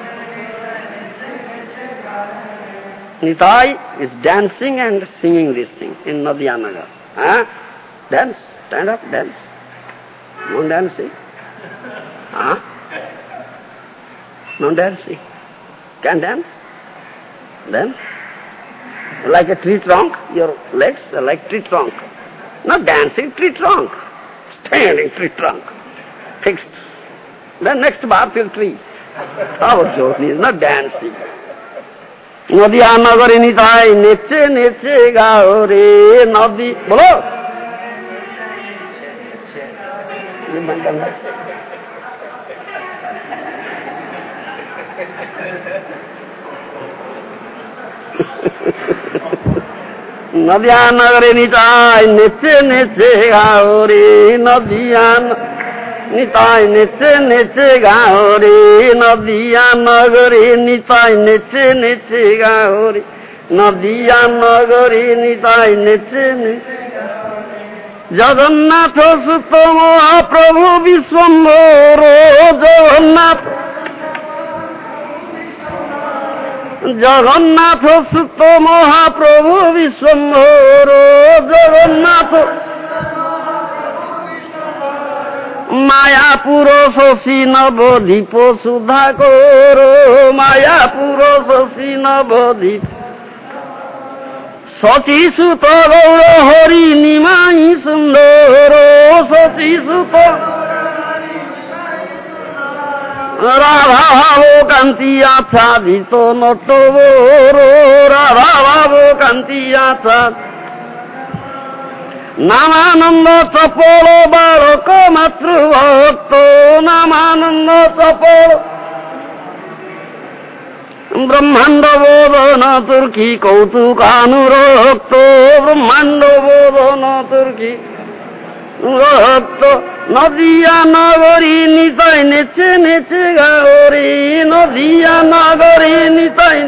Nitai is dancing and singing this thing in Nadiya Nagar. Huh? Dance, stand up, dance. No dancing. Huh? No dancing. Can dance? Then? Like a tree trunk, your legs are like tree trunk. Not dancing, tree trunk. Standing tree trunk. Fixed. Then next bath will tree. Our journey is not dancing. Nadiya nagare nitai neche neche gaore nadi. Bolo! Nadiya nagare nitai neche neche gaore nadiya nitai neche neche gaore nadiya nagare nitai neche neche gaore nadiya nagare nitai neche neche Jagannath Sutta Mahaprabhu Vishwambhara Jagannath Sutta Mahaprabhu Vishwambhara Jagannath Mayapura Sasi Navadhipo Sudhakara Mayapura Sasi Navadhipo Sachi Sutta Gaura Hari Nimai Sundara Sachi Sutta Radha Bhavo Kanti Achadito Notovoro Radha Bhavo Kanti Achadito Namananda Chapolo Baroko Matru Bhakto Namananda Chapolo Brahmanda Bodhana Turki Kautukanurokto Brahmanda Bodhana Turki Rokto Nadiya Nagari Nitai Neche Neche Gauri Nadiya Nagari Nitai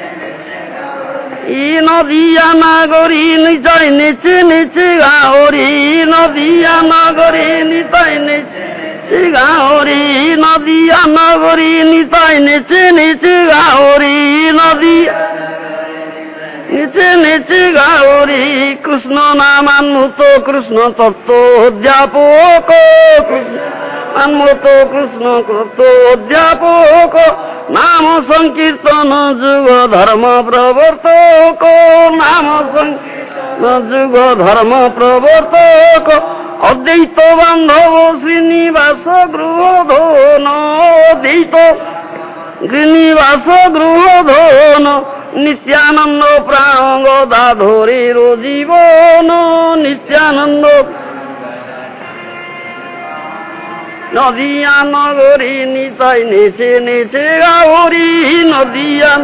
Nadiya Nagari Nitai Neche Neche Gauri Nadiya Nagari Nitai Neche Gauri Nadiya Nagari Nitai Neche Neche Gauri Nadiya Neche Neche Gauri Krishna Namanmuto Krishna Tattva Dhyapoko Krishna Namanmuto Krishna Tattva Dhyapoko Nama Sankirtana Juga Dharma Pravartako Nama Sankirtana Juga Dharma Pravartako Advaita Bandhava Srinivasa Gruvadhana Advaita Srinivasa Gruvadhana Nityananda Pranago Dadhori Rojivana Nityananda Nadiya Nagari Nitai Neche Neche Gauri Nadiya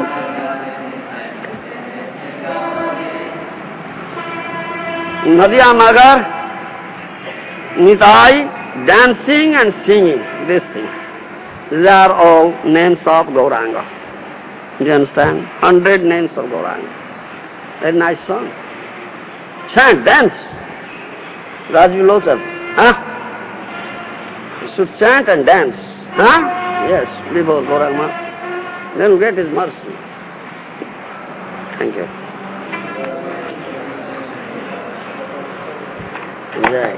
Nadiya Nagar Nitai, dancing and singing, this thing. These are all names of Gauranga. Do you understand? 100 names of Gauranga. Very nice song. Chant, dance. Raju Lochar. Huh? You should chant and dance. Huh? Yes, before Gauranga. Then you get his mercy. Thank you. Jai.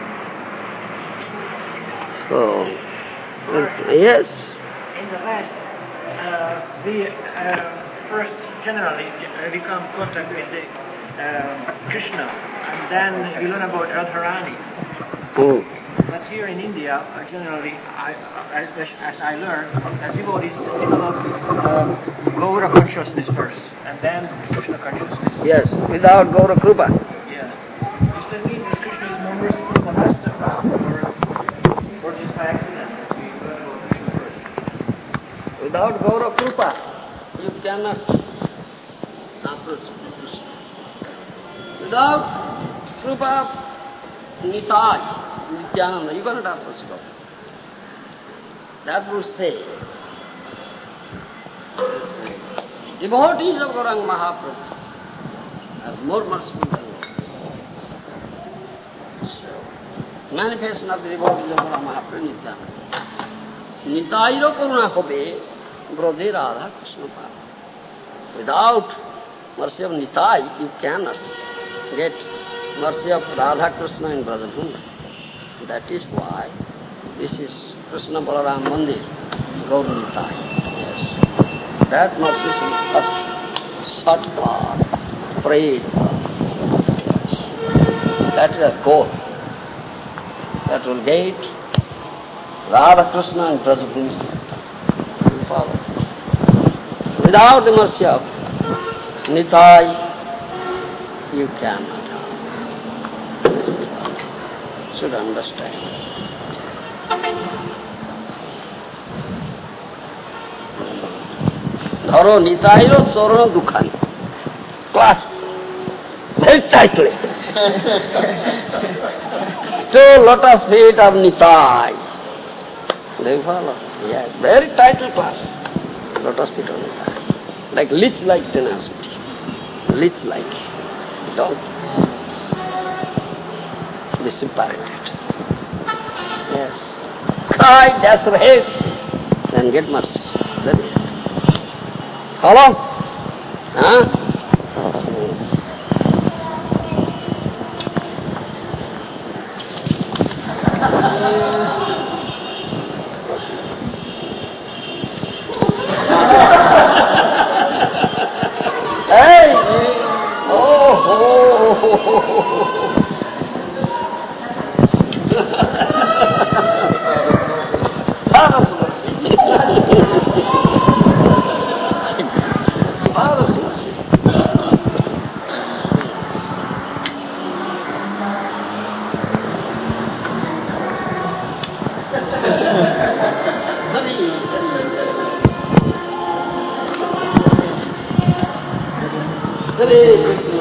So, yes. In the West, we first generally we come in contact with Krishna, and then we learn about Radharani. Hmm. But here in India, generally, as I learned, devotees develop Gaura consciousness first, and then Krishna consciousness. Yes, without Gaura Krupa. Yeah. Does that mean that Krishna is more merciful than the master, or just by accident that we learn about Krishna first? Without Gaura Krupa, you cannot approach Krishna. Without Krupa Nitai, Nityananda, you cannot approach God. That would say, devotees of Gauranga Mahaprabhu are more merciful than Lord. So, manifestation of the devotees of Gauranga Mahaprabhu, Nityananda. Nitairo Karuna Hobe, Broje Radha Krishna Pada. Without mercy of Nitai, you cannot get mercy of Radha Krishna in Brajabhumi. That is why this is Krishna Balaram Mandir, Gaur Nitai. Yes. That mercy is first Satkar, praise. That is a goal. That will get Radha Krishna and Brajabhumi. You follow. Without the mercy of Nitai, you cannot have. Should understand. Dharo Nitairo Sorana Dukhani. Clasp. Very tightly. Two lotus feet of Nitai. Do you follow? Yes, very tightly clasp. Lotus feet of Nitai. Like leech-like tenacity. Leech-like. Don't be separated. Yes. Cry, dash of head, then get mercy. That is it. Follow? Huh? Hey! Oh! Father's mercy. Father's mercy. Hare Krishna.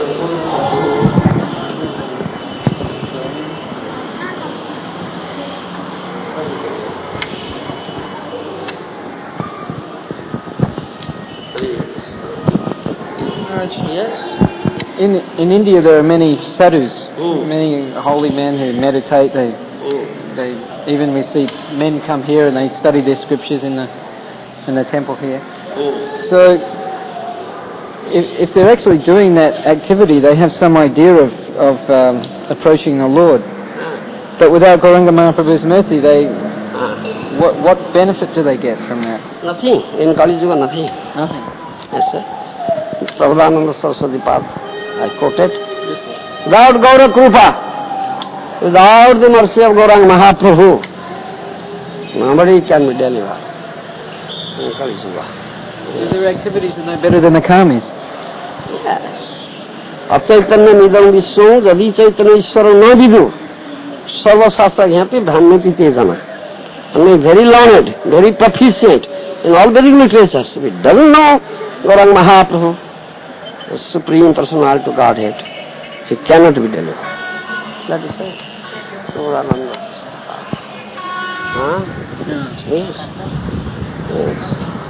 Yes. In India, there are many sadhus, many holy men who meditate. They even we see men come here and they study their scriptures in the temple here. So, if they're actually doing that activity, they have some idea of approaching the Lord. But without Gauranga Mahaprabhu's mercy, what benefit do they get from that? Nothing. In Kali Yuga, nothing. Nothing. Yes, sir. Prabhupada Saraswati Pad, I quoted. Without Gaura Krupa, without the mercy of Gauranga Mahaprabhu, nobody can be delivered in Kali Yuga. Their activities are no better than the karmis. Yes. Achaitanya nidam vishnu, jadi chaitanya ishvara na vidu, sarva shastra jnati bhramati te jana. And very learned, very proficient in all Vedic literatures. If it doesn't know Gauranga Mahaprabhu, the Supreme Personality of Godhead, he cannot be delivered. That is it. Gaurananda. Huh? Yes. Yes.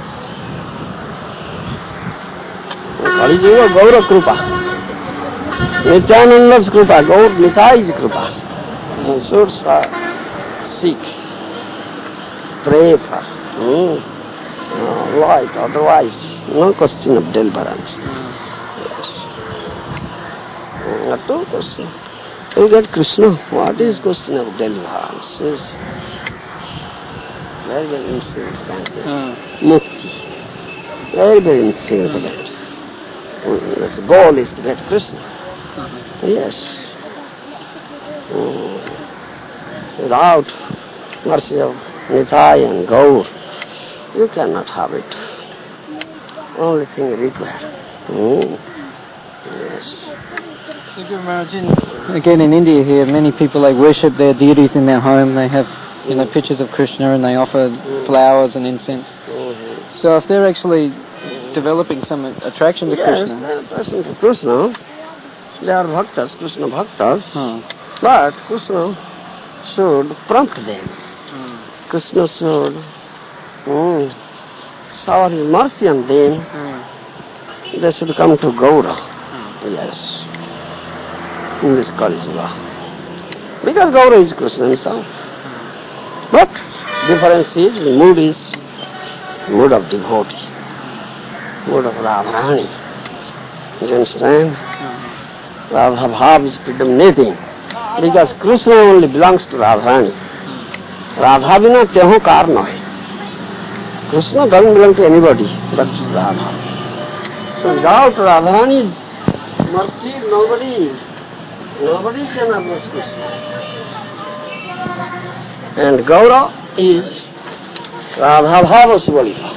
Kali Yuga Gaura Krupa. Nityananda's Krupa, Gaur Nitai's Krupa. And should seek, pray for light, otherwise no question of deliverance. Yes. Not all question. You get Krishna. What is question of deliverance? Is very, very insignificant. Mukti. Very, very insignificant. The goal is to get Krishna. Yes. Without mercy of Nitai and Gaur, you cannot have it. Only thing required. Yes. So Guru Maharaj, again in India here, many people they worship their deities in their home. They have pictures of Krishna and they offer flowers and incense. So if they're actually developing some attraction to Krishna. Yes, they are attraction to Krishna. They are bhaktas, Krishna bhaktas. But Krishna should prompt them. Krishna should shower his mercy on them. They should come to Gaura. Yes. In this Kali Yuga. Because Gaura is Krishna himself. But difference is, the mood is mood of devotee. Mood of Radharani. You understand? Radha Bhav is predominating. Because Krishna only belongs to Radharani. Radha bina teho kar nahi. Krishna doesn't belong to anybody but Radha. So without Radharani's mercy, nobody can approach Krishna. And Gaura is Radha Bhava Suvalika.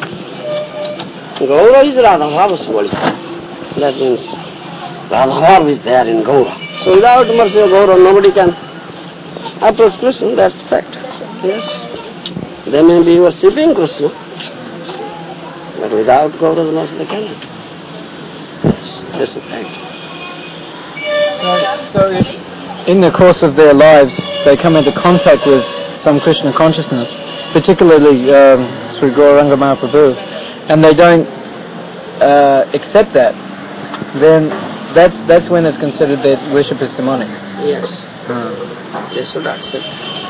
Gaura is Radha Bhava Suvalika. That means Radha Bhava is there in Gaura. So without mercy of Gaura, nobody can approach Krishna. That's fact. Yes. They may be worshipping Krishna, but without Gaura's mercy they cannot. Yes, that's a fact. So if in the course of their lives they come into contact with some Krishna consciousness, particularly Sri Gauranga Mahaprabhu, and they don't accept that, then that's when it's considered that worship is demonic. Yes. They should accept.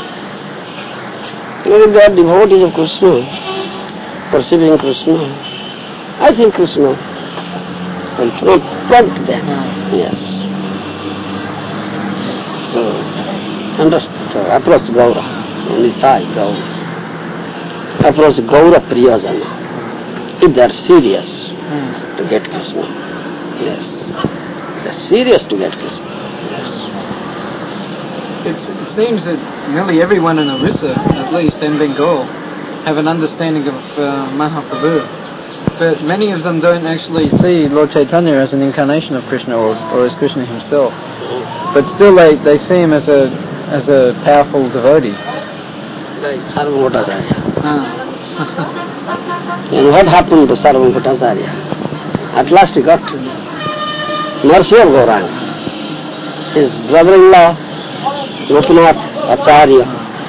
Even if they are devotees of Krishna, perceiving Krishna, I think Krishna will prompt them. Yes. Approach Gaura, Nitai Gaura. Approach Gaura Priyajana, if they are serious to get Krishna. Yes. They are serious to get Krishna. Yes. It seems that nearly everyone in Orissa, at least, and Bengal, have an understanding of Mahaprabhu. But many of them don't actually see Lord Chaitanya as an incarnation of Krishna or as Krishna himself. But still they see him as a powerful devotee. Like Sarvabhauma Bhattacharya. And what happened to Sarvabhauma Bhattacharya? At last he got mercy of Gauranga. His brother-in-law, Gopinath Acharya,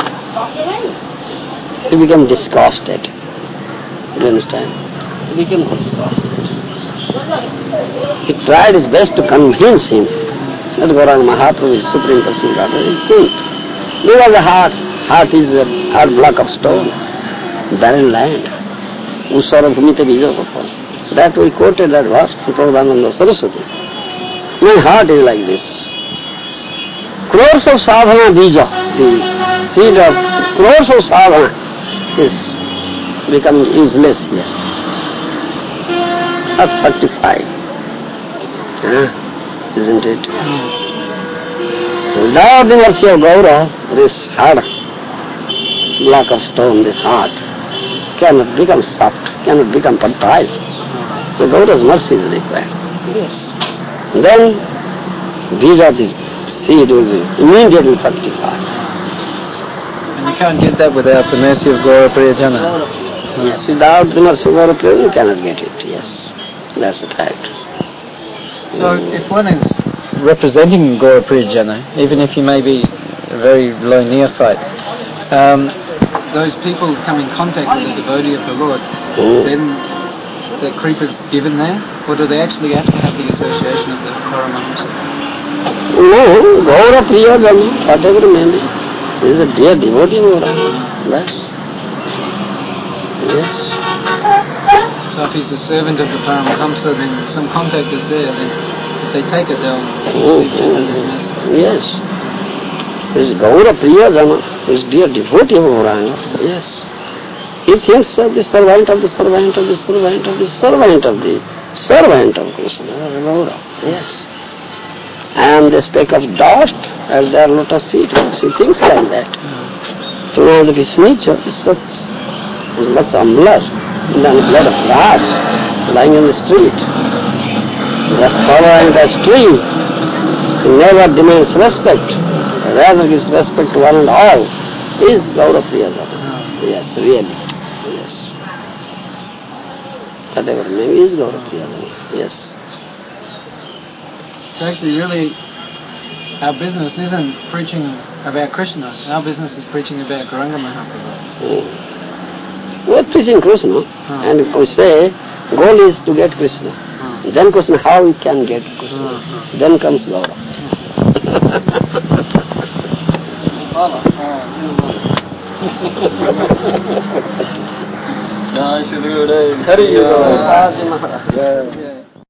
he became disgusted. Do you understand? He became disgusted. He tried his best to convince him that Gauranga Mahaprabhu is Supreme Personality. He couldn't. Because the heart is a hard block of stone, barren land. Usara bhumite bijapapal. That we quoted that verse from Prabhupada Saraswati. My heart is like this. Crores of sadhana bija, the seed of crores of sadhana is becoming useless here. At 35. Isn't it? Without the mercy of Gaura, this hard block of stone, this heart, cannot become soft, cannot become fertile. So Gaura's mercy is required. Yes. And then bija, this seed will be immediately fructified. And you can't get that without the mercy of Gaura Priyajana. Yes, without the mercy of Gaura Priyajana, you cannot get it. Yes, that's a fact. So if one is representing Gaura Priyajana, even if he may be a very low neophyte, those people come in contact with the devotee of the Lord, then the creep is given there? Or do they actually have to have the association of the Paramahamsa? No, Gaura Priyajana, whatever it may be, is a dear devotee of Gaura. Yes. So if he's the servant of the Paramahamsa, then some contact is there, then if they take it, they'll receive this message. Yes. This Gaura Priyajana is dear devotee of Gauranga. Yes. He thinks of the servant of the servant of the servant of the servant of the servant of Krishna, Gaura. Yes. and the speck of dust at their lotus feet. She thinks like that. To know that his nature is such much humbler than blood of grass lying in the street. Just following that tree, he never demands respect, rather gives respect to one and all. He is Gaura Priyadhara. Yes, really. Yes. Whatever name is Gaura Priyadhara. Yes. So actually, really, our business isn't preaching about Krishna. Our business is preaching about Gauranga Mahaprabhu. We are preaching Krishna, and if we say, goal is to get Krishna. Then question, how we can get Krishna? Then comes Gaura. Jai Shri Gurudev. Hari Om.